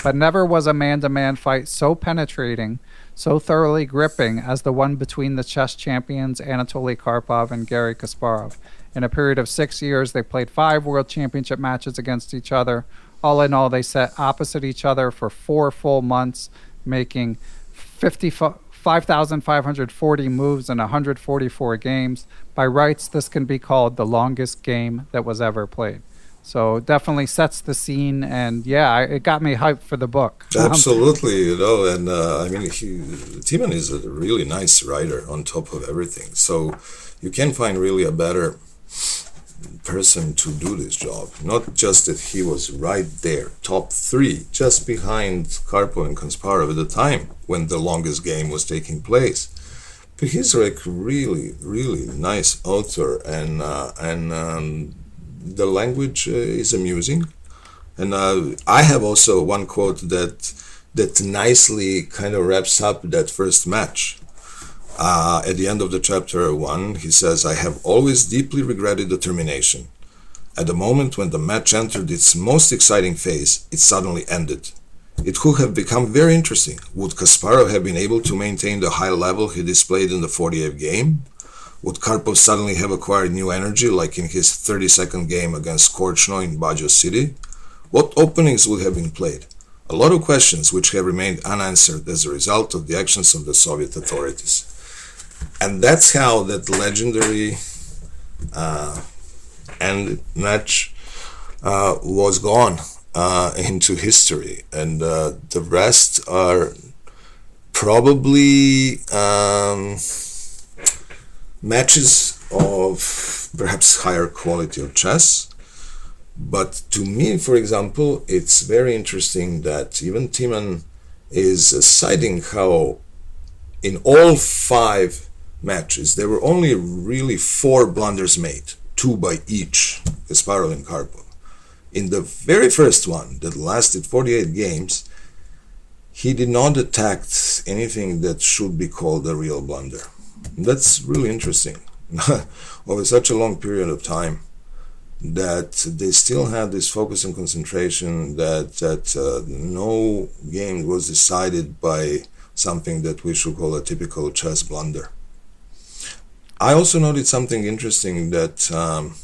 but never was a man-to-man fight so penetrating, so thoroughly gripping as the one between the chess champions Anatoly Karpov and Garry Kasparov. In a period of six years, they played five world championship matches against each other. All in all, they sat opposite each other for four full months, making five thousand five hundred forty moves in one hundred forty-four games. By rights, this can be called the longest game that was ever played. So definitely sets the scene, and yeah, I, it got me hyped for the book. Absolutely, you know, and uh, I mean, he, Timman is a really nice writer on top of everything. So you can't find really a better person to do this job. Not just that he was right there, top three, just behind Karpov and Kasparov at the time when the longest game was taking place. But he's like really, really nice author, and uh, and um, the language uh, is amusing. And uh, I have also one quote that that nicely kind of wraps up that first match. Uh, at the end of the chapter one, he says, "I have always deeply regretted the termination. At the moment when the match entered its most exciting phase, it suddenly ended. It could have become very interesting. Would Kasparov have been able to maintain the high level he displayed in the forty-eighth game? Would Karpov suddenly have acquired new energy like in his thirty-second game against Korchnoi in Bajo City? What openings would have been played? A lot of questions which have remained unanswered as a result of the actions of the Soviet authorities." And that's how that legendary uh, end match uh, was gone uh, into history. And uh, the rest are probably um, matches of perhaps higher quality of chess. But to me, for example, it's very interesting that even Timman is uh, citing how in all five matches, there were only really four blunders made, two by each, Kasparov and Karpov. In the very first one, that lasted forty-eight games, he did not attack anything that should be called a real blunder. That's really interesting. Over such a long period of time, that they still had this focus and concentration, that, that uh, no game was decided by something that we should call a typical chess blunder. I also noted something interesting that, um,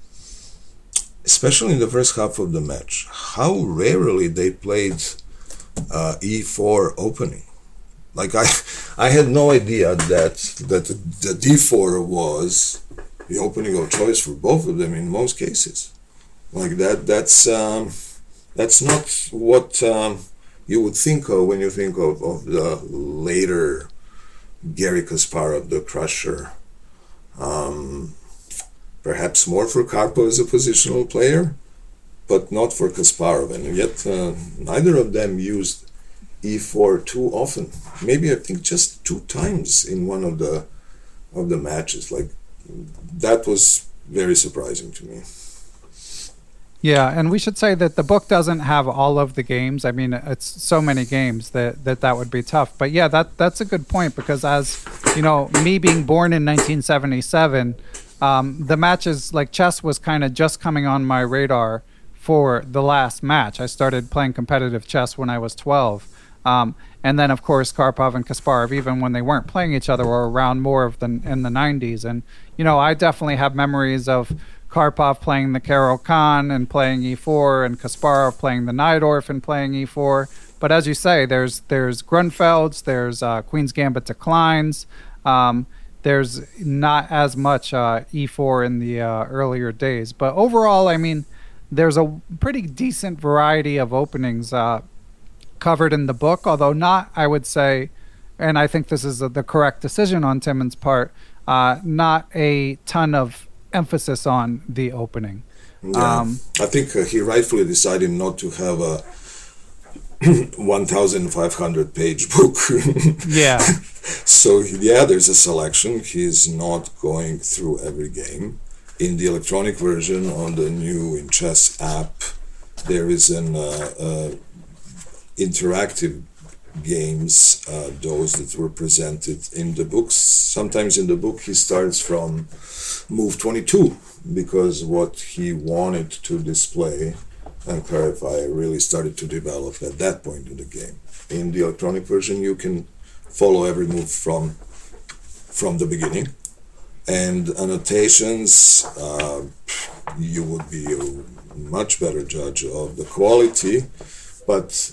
especially in the first half of the match, how rarely they played uh, e four opening. Like I, I had no idea that that the d four was the opening of choice for both of them in most cases. Like that, that's um, that's not what um, you would think of when you think of, of the later Garry Kasparov, the crusher. Um, perhaps more for Karpov as a positional player, but not for Kasparov. And yet uh, neither of them used e four too often. Maybe I think just two times in one of the of the matches. Like that was very surprising to me. Yeah, and we should say that the book doesn't have all of the games. I mean, it's so many games that that, that would be tough. But yeah, that that's a good point, because as, you know, me being born in nineteen seventy-seven, um, the matches, like chess was kind of just coming on my radar for the last match. I started playing competitive chess when I was twelve. Um, and then, of course, Karpov and Kasparov, even when they weren't playing each other, were around more of the in the nineties. And, you know, I definitely have memories of Karpov playing the Caro-Kann and playing e four, and Kasparov playing the Najdorf and playing e four. But as you say, there's there's Grunfelds, there's uh, Queen's Gambit declines. Um, there's not as much uh, e four in the uh, earlier days. But overall, I mean, there's a pretty decent variety of openings uh, covered in the book, although not, I would say, and I think this is a, the correct decision on Timman's part, uh, not a ton of emphasis on the opening. Yeah, um, I think uh, he rightfully decided not to have a one thousand five hundred page book. Yeah. So yeah, there's a selection. He's not going through every game. In the electronic version on the new In Chess app, there is an uh, uh, interactive games, uh, those that were presented in the books. Sometimes in the book he starts from move twenty-two, because what he wanted to display and clarify really started to develop at that point in the game. In the electronic version, you can follow every move from from the beginning, and annotations, uh, you would be a much better judge of the quality, but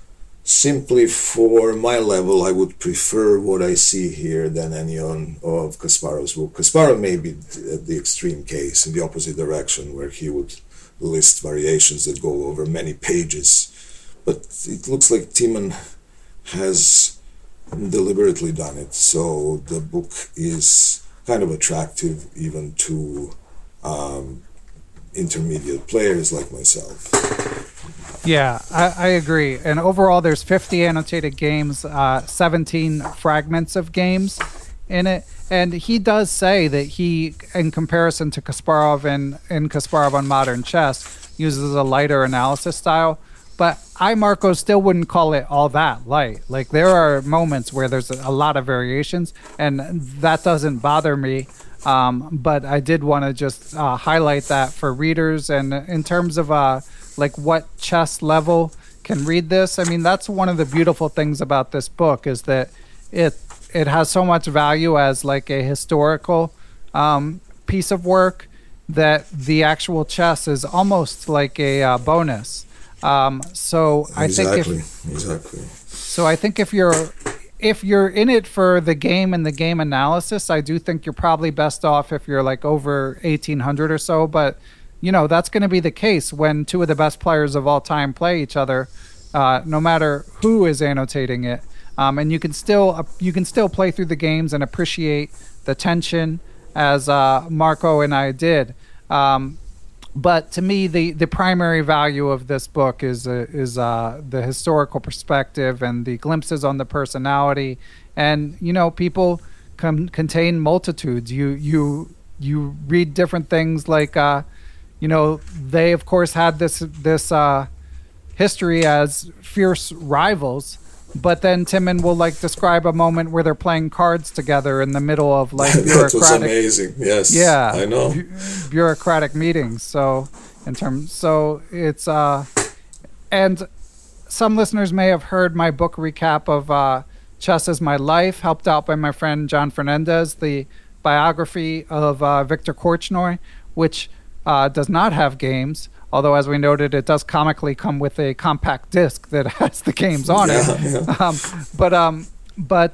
simply for my level, I would prefer what I see here than any on, of Kasparov's book. Kasparov may be the extreme case in the opposite direction, where he would list variations that go over many pages, but it looks like Timman has deliberately done it, so the book is kind of attractive even to um, intermediate players like myself. Yeah, I, I agree. And overall, there's fifty annotated games, uh, seventeen fragments of games in it. And he does say that he, in comparison to Kasparov and in Kasparov on Modern Chess, uses a lighter analysis style. But I, Marco, still wouldn't call it all that light. Like, there are moments where there's a lot of variations, and that doesn't bother me. Um, but I did want to just uh, highlight that for readers. And in terms of uh, like what chess level can read this, I mean, that's one of the beautiful things about this book, is that it it has so much value as like a historical um, piece of work that the actual chess is almost like a uh, bonus. Um, so I exactly, think if, exactly. So I think if you're if you're in it for the game and the game analysis, I do think you're probably best off if you're like over eighteen hundred or so. But you know, that's going to be the case when two of the best players of all time play each other, uh, no matter who is annotating it. Um, and you can still uh, you can still play through the games and appreciate the tension, as uh, Marco and I did. Um, But to me, the, the primary value of this book is uh, is uh, the historical perspective and the glimpses on the personality. And you know, people com- contain multitudes. You you you read different things, like uh, you know, they of course had this this uh, history as fierce rivals. But then Timman will like describe a moment where they're playing cards together in the middle of like bureaucratic. That was amazing. Yes. Yeah. I know. Bu- bureaucratic meetings. So in terms, so it's uh, and some listeners may have heard my book recap of uh, Chess is My Life, helped out by my friend John Fernandez, the biography of uh, Victor Korchnoi, which uh, does not have games. Although, as we noted, it does comically come with a compact disc that has the games on yeah, it. Yeah. Um, but um, but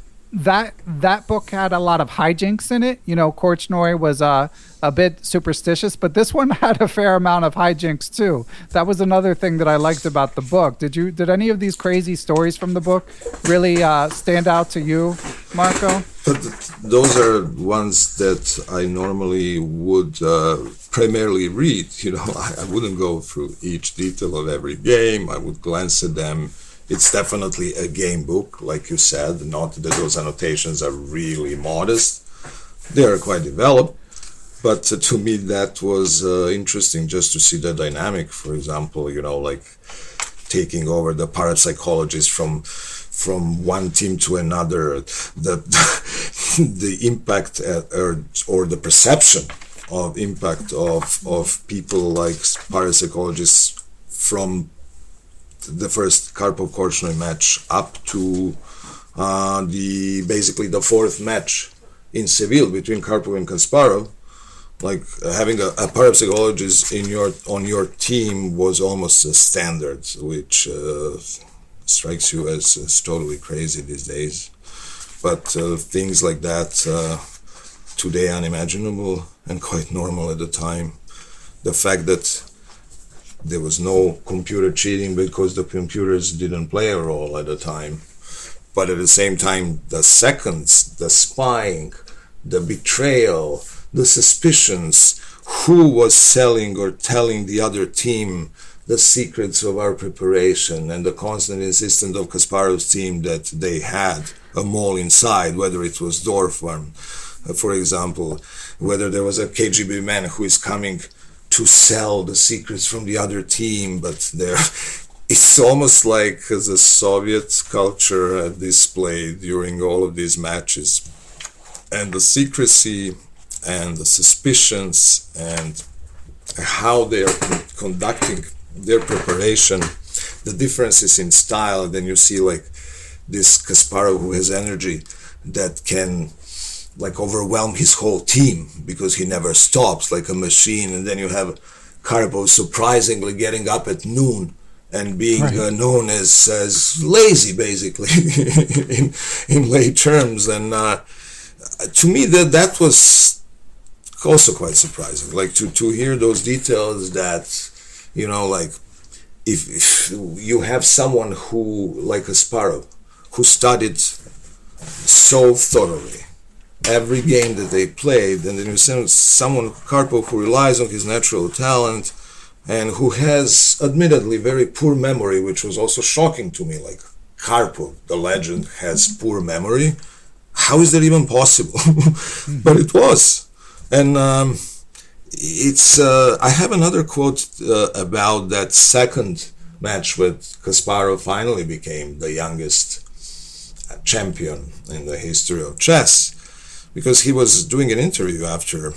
that that book had a lot of hijinks in it. You know, Korchnoi was uh, a bit superstitious, but this one had a fair amount of hijinks too. That was another thing that I liked about the book. Did you? Did any of these crazy stories from the book really uh, stand out to you, Marco? But those are ones that I normally would uh, primarily read. You know, I, I wouldn't go through each detail of every game. I would glance at them. It's definitely a game book, like you said. Not that those annotations are really modest. They are quite developed. But uh, to me, that was uh, interesting just to see the dynamic. For example, you know, like taking over the parapsychologists from from one team to another, the the impact at, or or the perception of impact of of people like parapsychologists from the first Karpov-Korchnoi match up to uh, the basically the fourth match in Seville between Karpov and Kasparov. Like uh, having a, a parapsychologist in your on your team was almost a standard, which uh, strikes you as, as totally crazy these days. But uh, things like that uh, today unimaginable and quite normal at the time. The fact that there was no computer cheating because the computers didn't play a role at the time, but at the same time, the seconds, the spying, the betrayal, the suspicions, who was selling or telling the other team the secrets of our preparation, and the constant insistence of Kasparov's team that they had a mole inside, whether it was Dorfman, uh, for example, whether there was a K G B man who is coming to sell the secrets from the other team, but there, it's almost like the Soviet culture uh, displayed during all of these matches. And the secrecy and the suspicions and how they are conducting their preparation, the differences in style. Then you see like this Kasparov who has energy that can like overwhelm his whole team because he never stops like a machine. And then you have Karpov surprisingly getting up at noon and being right. uh, known as as lazy, basically, in in lay terms. And uh, to me, that that was also quite surprising. Like to to hear those details that, you know, like if, if you have someone who, like Kasparov, who studied so thoroughly every game that they played, and then you send someone, Karpov, who relies on his natural talent and who has admittedly very poor memory, which was also shocking to me. Like Karpov, the legend, has poor memory. How is that even possible? But it was. And um, it's. Uh, I have another quote uh, about that second match with Kasparov finally became the youngest champion in the history of chess, because he was doing an interview after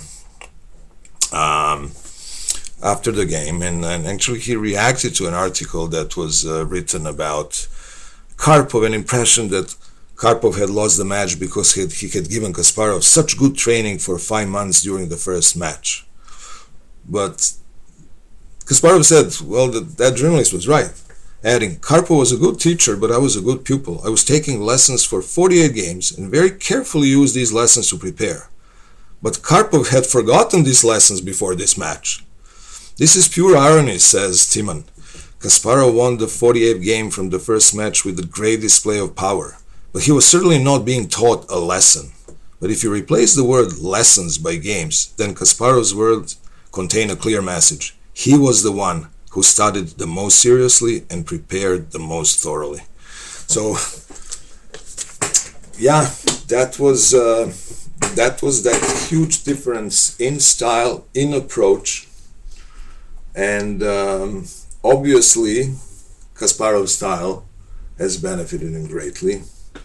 um, after the game, and, and actually he reacted to an article that was uh, written about Karpov, an impression that Karpov had lost the match because he had, he had given Kasparov such good training for five months during the first match. But Kasparov said, well, that, that journalist was right, adding, Karpov was a good teacher, but I was a good pupil. I was taking lessons for forty-eight games and very carefully used these lessons to prepare. But Karpov had forgotten these lessons before this match. This is pure irony, says Timon. Kasparov won the forty-eighth game from the first match with a great display of power, but he was certainly not being taught a lesson. But if you replace the word lessons by games, then Kasparov's words contain a clear message. He was the one who studied the most seriously and prepared the most thoroughly. So, yeah, that was uh, that was that huge difference in style, in approach, and um, obviously, Kasparov's style has benefited him greatly.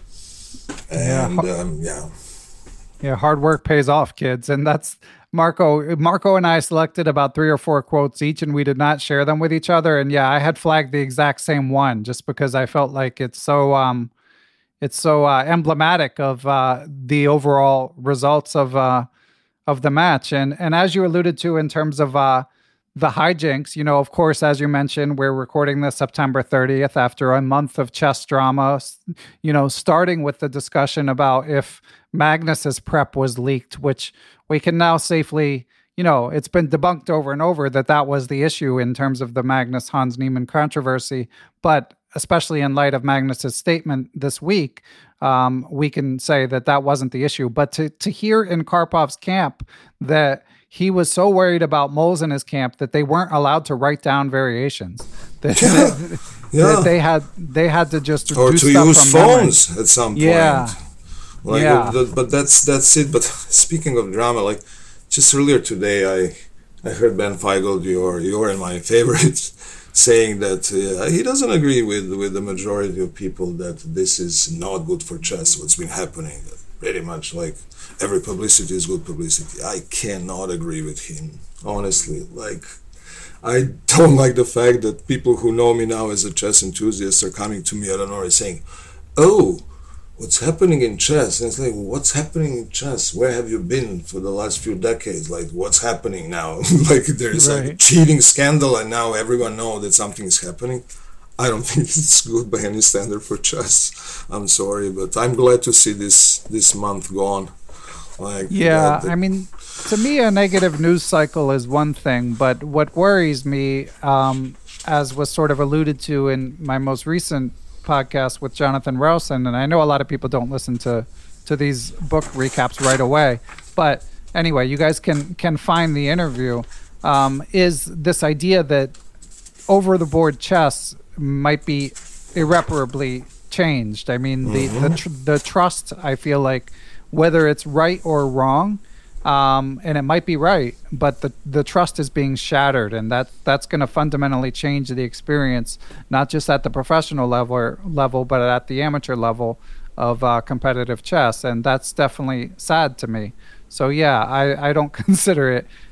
And yeah, um, yeah, yeah, hard work pays off, kids, and that's. Marco, Marco and I selected about three or four quotes each, and we did not share them with each other. And yeah, I had flagged the exact same one just because I felt like it's so, um, it's so uh, emblematic of uh, the overall results of uh, of the match. And and as you alluded to in terms of uh, the hijinks, you know, of course, as you mentioned, we're recording this September thirtieth after a month of chess drama. You know, starting with the discussion about if Magnus's prep was leaked, which we can now safely, you know, it's been debunked over and over that that was the issue in terms of the Magnus Hans Niemann controversy. But especially in light of Magnus's statement this week, um, we can say that that wasn't the issue. But to to hear in Karpov's camp that he was so worried about moles in his camp that they weren't allowed to write down variations. That, yeah. that, yeah. that they had they had to just or do to stuff use from phones memory. at some point. Yeah. Like, yeah. uh, but that's that's it. But speaking of drama, like just earlier today, I I heard Ben Feigl, your your and my favorite, saying that uh, he doesn't agree with with the majority of people that this is not good for chess. What's been happening, pretty much like every publicity is good publicity. I cannot agree with him, honestly. Like, I don't like the fact that people who know me now as a chess enthusiast are coming to me out of nowhere saying, "Oh, what's happening in chess?" And it's like, what's happening in chess? Where have you been for the last few decades? Like, what's happening now? Like, there's right. like a cheating scandal, and now everyone knows that something is happening. I don't think it's good by any standard for chess. I'm sorry, but I'm glad to see this this month gone. Like, yeah, that, that, I mean, to me, a negative news cycle is one thing, but what worries me, um, as was sort of alluded to in my most recent podcast with Jonathan Rowson, and I know a lot of people don't listen to to these book recaps right away, but anyway, you guys can can find the interview, um, is this idea that over-the-board chess might be irreparably changed. I mean, mm-hmm. the the, tr- the trust, I feel like, whether it's right or wrong, um, and it might be right, but the, the trust is being shattered, and that that's going to fundamentally change the experience, not just at the professional level, level but at the amateur level of uh, competitive chess, and that's definitely sad to me. So yeah, I, I don't consider it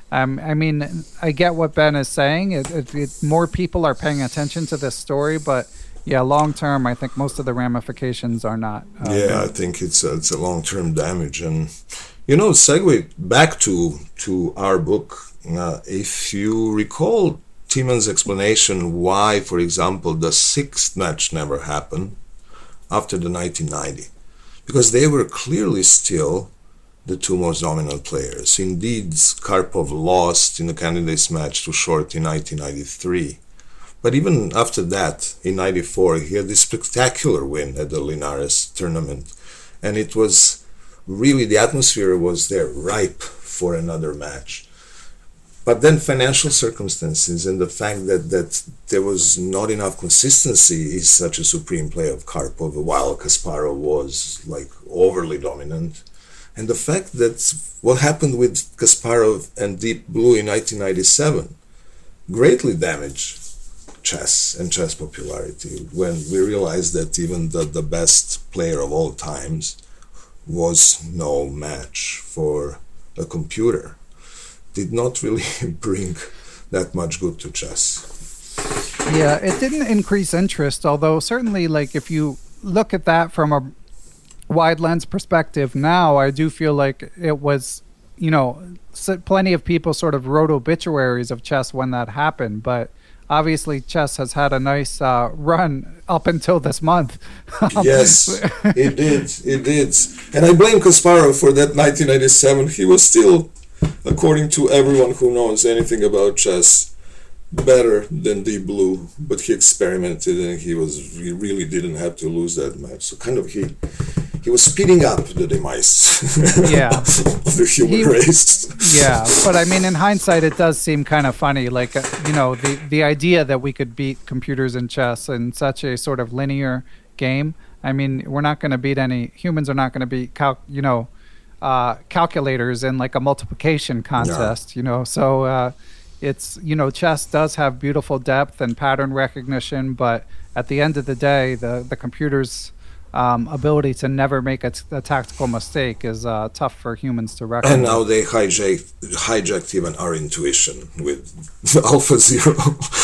Um, I mean, I get what Ben is saying. It, it, it, more people are paying attention to this story, but yeah, long term, I think most of the ramifications are not. Uh, yeah, I think it's a, it's a long term damage, and you know, segue back to to our book. Uh, if you recall Timon's explanation why, for example, the sixth match never happened after the nineteen ninety, because they were clearly still the two most dominant players. Indeed, Karpov lost in the candidates match to Short in nineteen ninety-three. But even after that, in ninety-four, he had this spectacular win at the Linares tournament. And it was really, the atmosphere was there, ripe for another match. But then financial circumstances and the fact that, that there was not enough consistency in such a supreme play of Karpov, while Kasparov was like overly dominant. And the fact that what happened with Kasparov and Deep Blue in nineteen ninety-seven greatly damaged chess and chess popularity when we realized that even the, the best player of all times was no match for a computer. Did not really bring that much good to chess. Yeah, it didn't increase interest, although certainly, like, if you look at that from a wide lens perspective now, I do feel like it was, you know, plenty of people sort of wrote obituaries of chess when that happened, but obviously chess has had a nice uh, run up until this month. Yes, it did, it did. And I blame Kasparov for that nineteen ninety-seven. He was still, according to everyone who knows anything about chess, better than Deep Blue, but he experimented and he was he really didn't have to lose that match. So kind of he he was speeding up the demise yeah. of the human he, race. Yeah, but I mean, in hindsight, it does seem kind of funny. Like, uh, you know, the, the idea that we could beat computers in chess in such a sort of linear game. I mean, we're not going to beat any, humans are not going to beat, cal- you know, uh, calculators in like a multiplication contest, no. you know. So uh, it's, you know, chess does have beautiful depth and pattern recognition, but at the end of the day, the, the computer's Um, ability to never make a, t- a tactical mistake is uh, tough for humans to recognize. And now they hijacked, hijacked even our intuition with AlphaZero.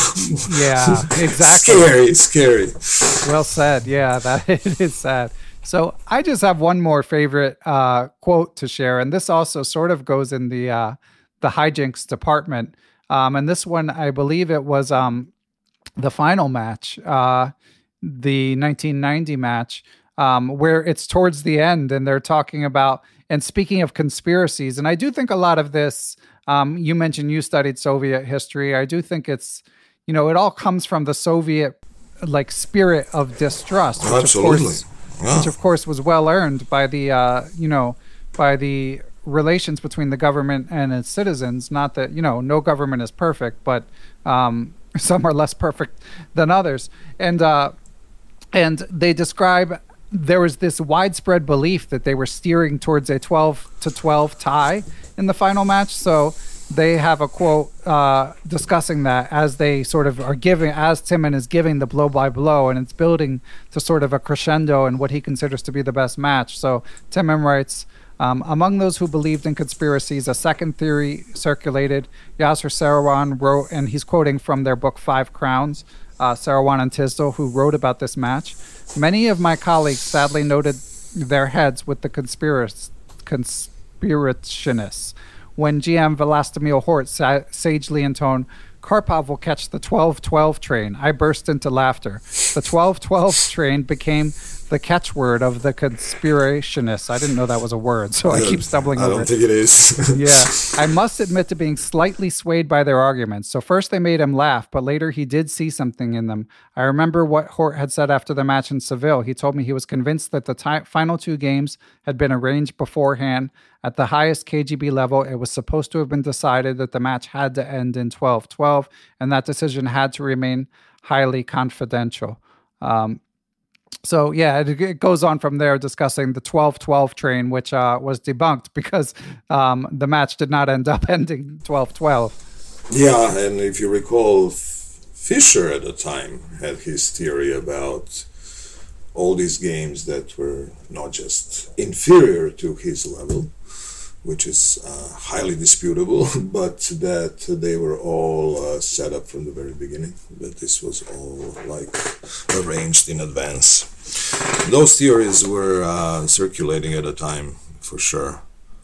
Yeah, exactly. Scary, scary. Well said. Yeah, that it is sad. So I just have one more favorite uh, quote to share, and this also sort of goes in the uh, the hijinks department. Um, and this one, I believe it was um, the final match. Uh, the nineteen ninety match, um, where it's towards the end and they're talking about, and speaking of conspiracies, and I do think a lot of this, um, you mentioned you studied Soviet history. I do think it's, you know, it all comes from the Soviet like spirit of distrust, which Absolutely. of course, yeah. which of course was well earned by the, uh, you know, by the relations between the government and its citizens. Not that, you know, no government is perfect, but um, some are less perfect than others. And, uh, And they describe there was this widespread belief that they were steering towards a twelve to twelve tie in the final match. So they have a quote uh, discussing that as they sort of are giving, as Timon is giving the blow by blow, and it's building to sort of a crescendo in what he considers to be the best match. So Timon writes, um, among those who believed in conspiracies, a second theory circulated. Yasser Seirawan wrote, and he's quoting from their book Five Crowns, Uh, Seirawan and Tisdall, who wrote about this match. Many of my colleagues sadly noted their heads with the conspirac- conspirationists. When G M Vlastimil Hort sa- sagely intoned, Karpov will catch the twelve twelve train, I burst into laughter. The twelve twelve train became the catchword of the conspirationists. I didn't know that was a word, so I, I keep stumbling I over don't it. think it is. Yeah. I must admit to being slightly swayed by their arguments. So first they made him laugh, but later he did see something in them. I remember what Hort had said after the match in Seville. He told me he was convinced that the ti- final two games had been arranged beforehand. At the highest K G B level, it was supposed to have been decided that the match had to end in twelve twelve, and that decision had to remain highly confidential. Um, So, yeah, it, it goes on from there discussing the twelve twelve train, which uh, was debunked because um, the match did not end up ending twelve twelve. Yeah, and if you recall, Fischer at the time had his theory about all these games that were not just inferior to his level, which is uh, highly disputable, but that they were all uh, set up from the very beginning, that this was all like arranged in advance. Those theories were uh, circulating at the time, for sure.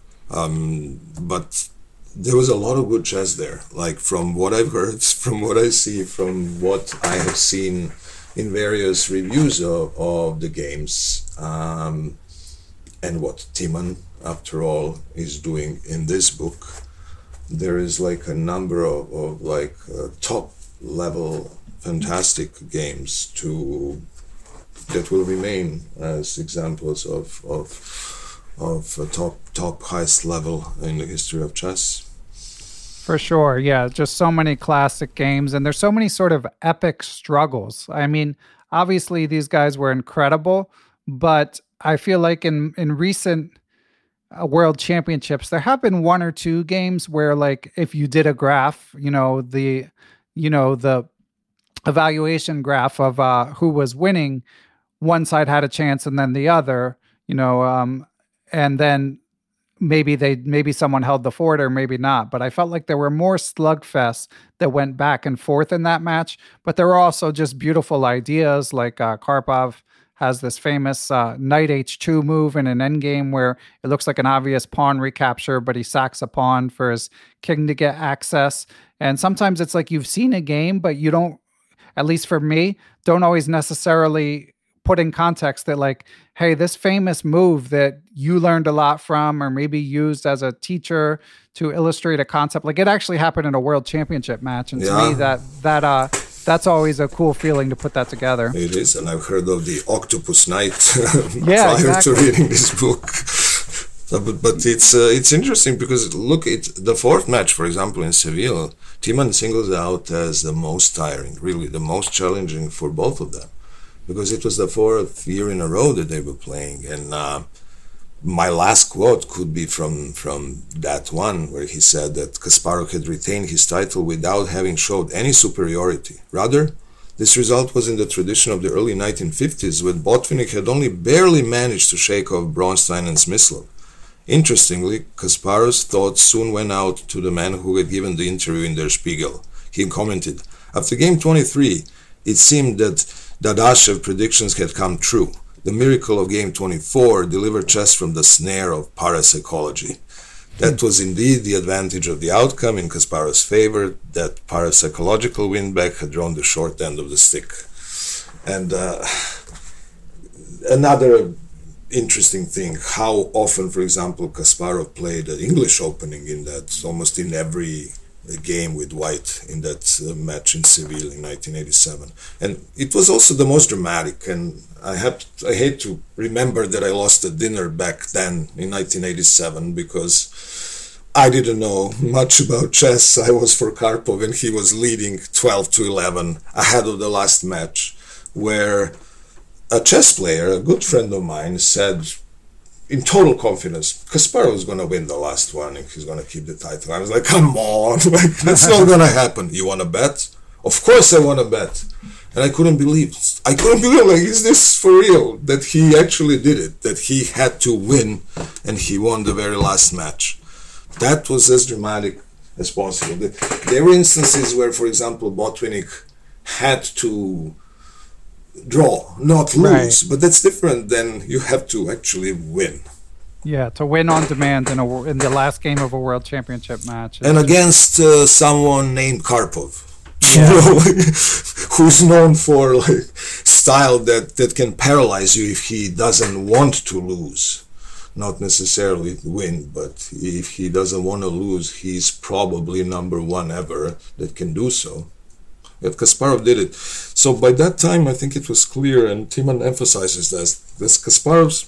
Um, but there was a lot of good chess there, like from what I've heard, from what I see, from what I have seen in various reviews of, of the games, um, and what Timman, after all, is doing in this book. There is like a number of, of like uh, top level fantastic games to that will remain as examples of of of uh, top top highest level in the history of chess. For sure, yeah, just so many classic games, and there's so many sort of epic struggles. I mean, obviously these guys were incredible, but I feel like in in recent uh, world championships, there have been one or two games where, like, if you did a graph, you know, the you know the evaluation graph of uh, who was winning, one side had a chance and then the other, you know, um, and then maybe they maybe someone held the fort or maybe not. But I felt like there were more slugfests that went back and forth in that match. But there were also just beautiful ideas, like uh, Karpov has this famous uh, knight h two move in an endgame where it looks like an obvious pawn recapture, but he sacks a pawn for his king to get access. And sometimes it's like you've seen a game, but you don't, at least for me, don't always necessarily put in context that, like, hey, this famous move that you learned a lot from or maybe used as a teacher to illustrate a concept, like it actually happened in a world championship match. And to yeah. me, that that uh that's always a cool feeling to put that together. It is, and I've heard of the Octopus Knight yeah, prior exactly. to reading this book. So, but, but it's uh, it's interesting because look, it the fourth match, for example, in Seville, Timman singles out as the most tiring, really the most challenging for both of them, because it was the fourth year in a row that they were playing. And uh, my last quote could be from from that one, where he said that Kasparov had retained his title without having showed any superiority. Rather, this result was in the tradition of the early nineteen fifties, when Botvinnik had only barely managed to shake off Bronstein and Smyslov. Interestingly, Kasparov's thoughts soon went out to the man who had given the interview in Der Spiegel. He commented, "After game twenty-three, it seemed that Dadashev's predictions had come true. The miracle of game twenty-four delivered chess from the snare of parapsychology. That was indeed the advantage of the outcome in Kasparov's favor, that parapsychological windback had drawn the short end of the stick." And uh, another interesting thing, how often, for example, Kasparov played an English opening in that, almost in every game with white in that uh, match in Seville in nineteen eighty-seven. And it was also the most dramatic, and I have I hate to remember that I lost a dinner back then in nineteen eighty-seven, because I didn't know much about chess. I was for Karpov and he was leading twelve to eleven ahead of the last match, where a chess player, a good friend of mine, said in total confidence, Kasparov is going to win the last one and he's going to keep the title. I was like, come on, like, that's not going to happen. You want to bet? Of course I want to bet. And I couldn't believe, I couldn't believe, like, is this for real? That he actually did it, that he had to win and he won the very last match. That was as dramatic as possible. There were instances where, for example, Botvinnik had to draw, not lose, right. But that's different than you have to actually win. Yeah, to win on demand in a in the last game of a world championship match, and against uh, someone named Karpov, yeah. You know, who's known for like style that that can paralyze you if he doesn't want to lose, not necessarily win, but if he doesn't want to lose, he's probably number one ever that can do so. Yet Kasparov did it. So by that time, I think it was clear, and Timman emphasizes this, this Kasparov's,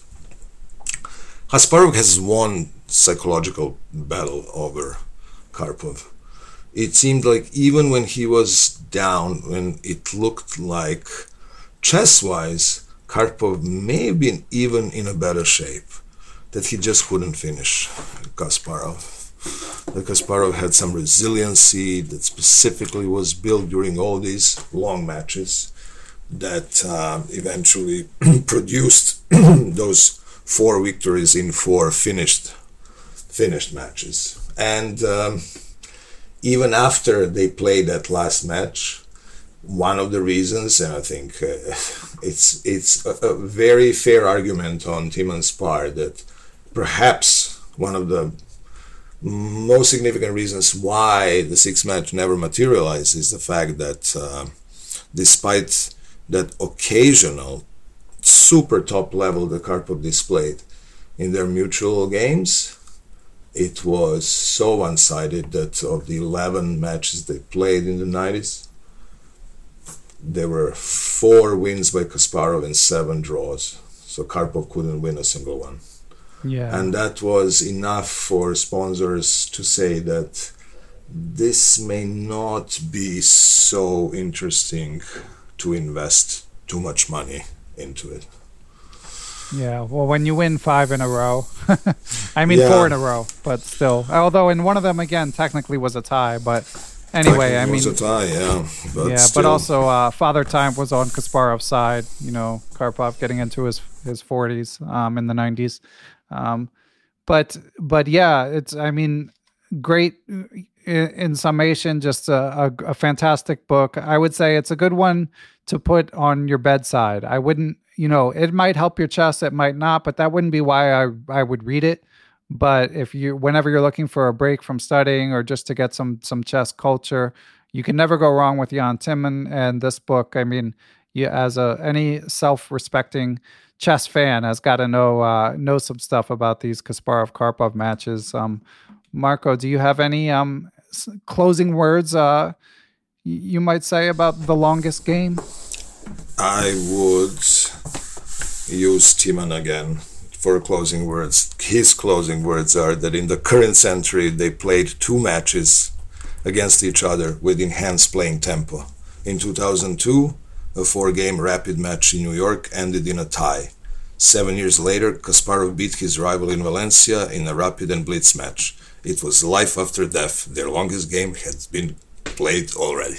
Kasparov has won psychological battle over Karpov. It seemed like even when he was down, when it looked like chess-wise, Karpov may have been even in a better shape, that he just couldn't finish Kasparov. That Kasparov had some resiliency that specifically was built during all these long matches that uh, eventually produced those four victories in four finished finished matches. And um, even after they played that last match, one of the reasons, and I think uh, it's it's a, a very fair argument on Timon's part, that perhaps one of the most significant reasons why the sixth match never materialized is the fact that uh, despite that occasional super top level that Karpov displayed in their mutual games, it was so one-sided that of the eleven matches they played in the nineties, there were four wins by Kasparov and seven draws. So Karpov couldn't win a single one. Yeah. And that was enough for sponsors to say that this may not be so interesting to invest too much money into it. Yeah, well, when you win five in a row, I mean yeah. four in a row, but still. Although in one of them, again, technically was a tie, but anyway, technically I mean... was a tie, yeah. But yeah, still. but also uh, Father Time was on Kasparov's side, you know, Karpov getting into his, his forties um, in the nineties. Um, but, but yeah, it's, I mean, great in, in summation, just a, a, a fantastic book. I would say it's a good one to put on your bedside. I wouldn't, you know, it might help your chess, it might not, but that wouldn't be why I, I would read it. But if you, whenever you're looking for a break from studying or just to get some, some chess culture, you can never go wrong with Jan Timman and this book. I mean, you, as a, any self-respecting chess fan has got to know, uh, know some stuff about these Kasparov-Karpov matches. Um, Marco, do you have any, um, closing words, uh, you might say about The Longest Game? I would use Timman again for closing words. His closing words are that in the current century they played two matches against each other with enhanced playing tempo. In two thousand two, a four-game rapid match in New York ended in a tie. Seven years later, Kasparov beat his rival in Valencia in a rapid and blitz match. It was life after death. Their longest game has been played already.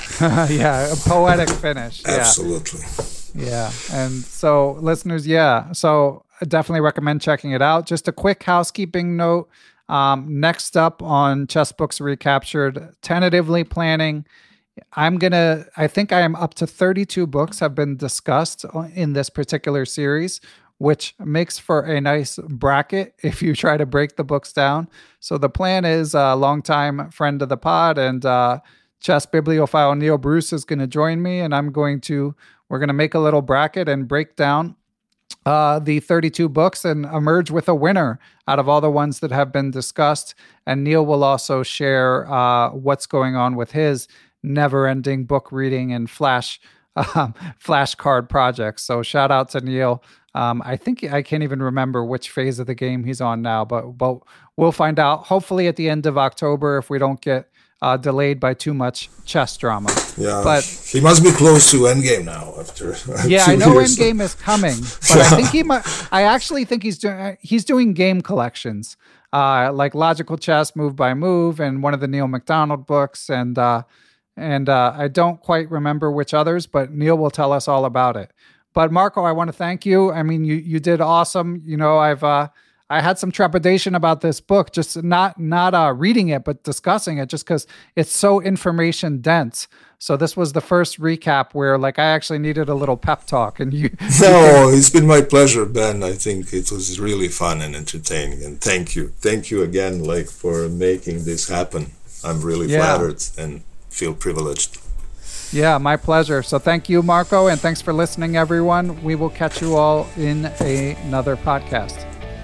Yeah, a poetic finish. Absolutely. Yeah. And so, listeners, yeah, so I definitely recommend checking it out. Just a quick housekeeping note. Um, next up on Chess Books Recaptured, tentatively planning, I'm going to, I think I am up to thirty-two books have been discussed in this particular series, which makes for a nice bracket if you try to break the books down. So the plan is a longtime friend of the pod and uh, chess bibliophile Neil Bruce is going to join me, and I'm going to, we're going to make a little bracket and break down uh, the thirty-two books and emerge with a winner out of all the ones that have been discussed. And Neil will also share uh, what's going on with his never-ending book reading and flash um, flashcard projects. So shout out to Neil. Um, I think I can't even remember which phase of the game he's on now, but but we'll find out. Hopefully at the end of October, if we don't get uh, delayed by too much chess drama. Yeah, but he must be close to Endgame now. After yeah, two I know years. Endgame is coming, but I think he might. I actually think he's doing he's doing game collections, uh, like Logical Chess, Move by Move, and one of the Neil MacDonald books, and uh, and uh, I don't quite remember which others, but Neil will tell us all about it. But Marco, I want to thank you. I mean, you you did awesome. You know, I've uh, I had some trepidation about this book, just not not uh, reading it, but discussing it, just because it's so information dense. So this was the first recap where, like, I actually needed a little pep talk, and you. No, it's been my pleasure, Ben. I think it was really fun and entertaining, and thank you, thank you again, like, for making this happen. I'm really yeah. flattered and feel privileged. Yeah, my pleasure. So thank you, Marco, and thanks for listening, everyone. We will catch you all in a, another podcast.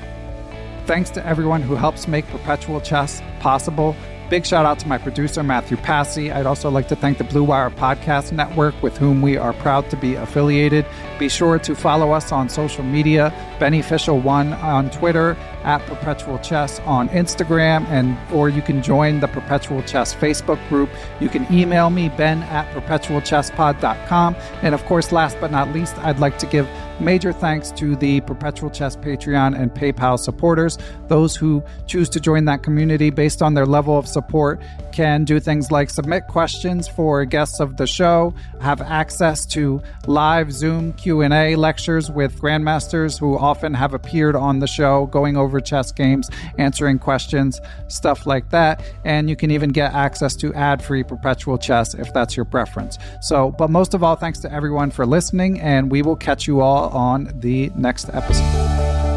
Thanks to everyone who helps make Perpetual Chess possible. Big shout out to my producer, Matthew Passy. I'd also like to thank the Blue Wire Podcast Network, with whom we are proud to be affiliated. Be sure to follow us on social media, Beneficial One on Twitter, at Perpetual Chess on Instagram, and or you can join the Perpetual Chess Facebook group. You can email me, ben at perpetual chess pod dot com. And of course, last but not least, I'd like to give major thanks to the Perpetual Chess Patreon and PayPal supporters. Those who choose to join that community based on their level of support can do things like submit questions for guests of the show, have access to live Zoom Q and A lectures with grandmasters who often have appeared on the show, going over over chess games, answering questions, stuff like that. And you can even get access to ad-free Perpetual Chess if that's your preference. So, but most of all, thanks to everyone for listening, and we will catch you all on the next episode.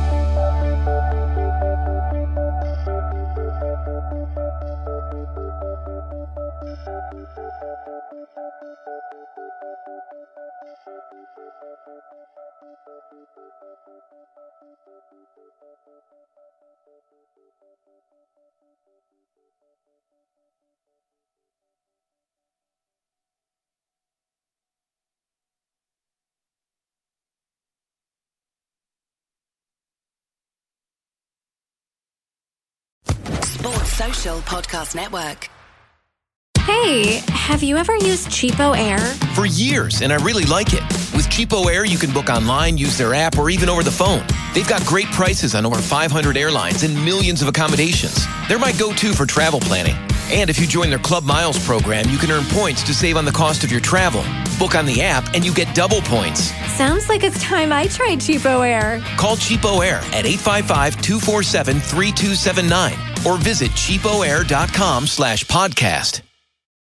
Sports Social Podcast Network. Hey, have you ever used Cheapo Air? For years, and I really like it. With Cheapo Air, you can book online, use their app, or even over the phone. They've got great prices on over five hundred airlines and millions of accommodations. They're my go-to for travel planning. And if you join their Club Miles program, you can earn points to save on the cost of your travel. Book on the app, and you get double points. Sounds like it's time I tried Cheapo Air. Call Cheapo Air at eight five five, two four seven, three two seven nine or visit cheapoair.com slash podcast.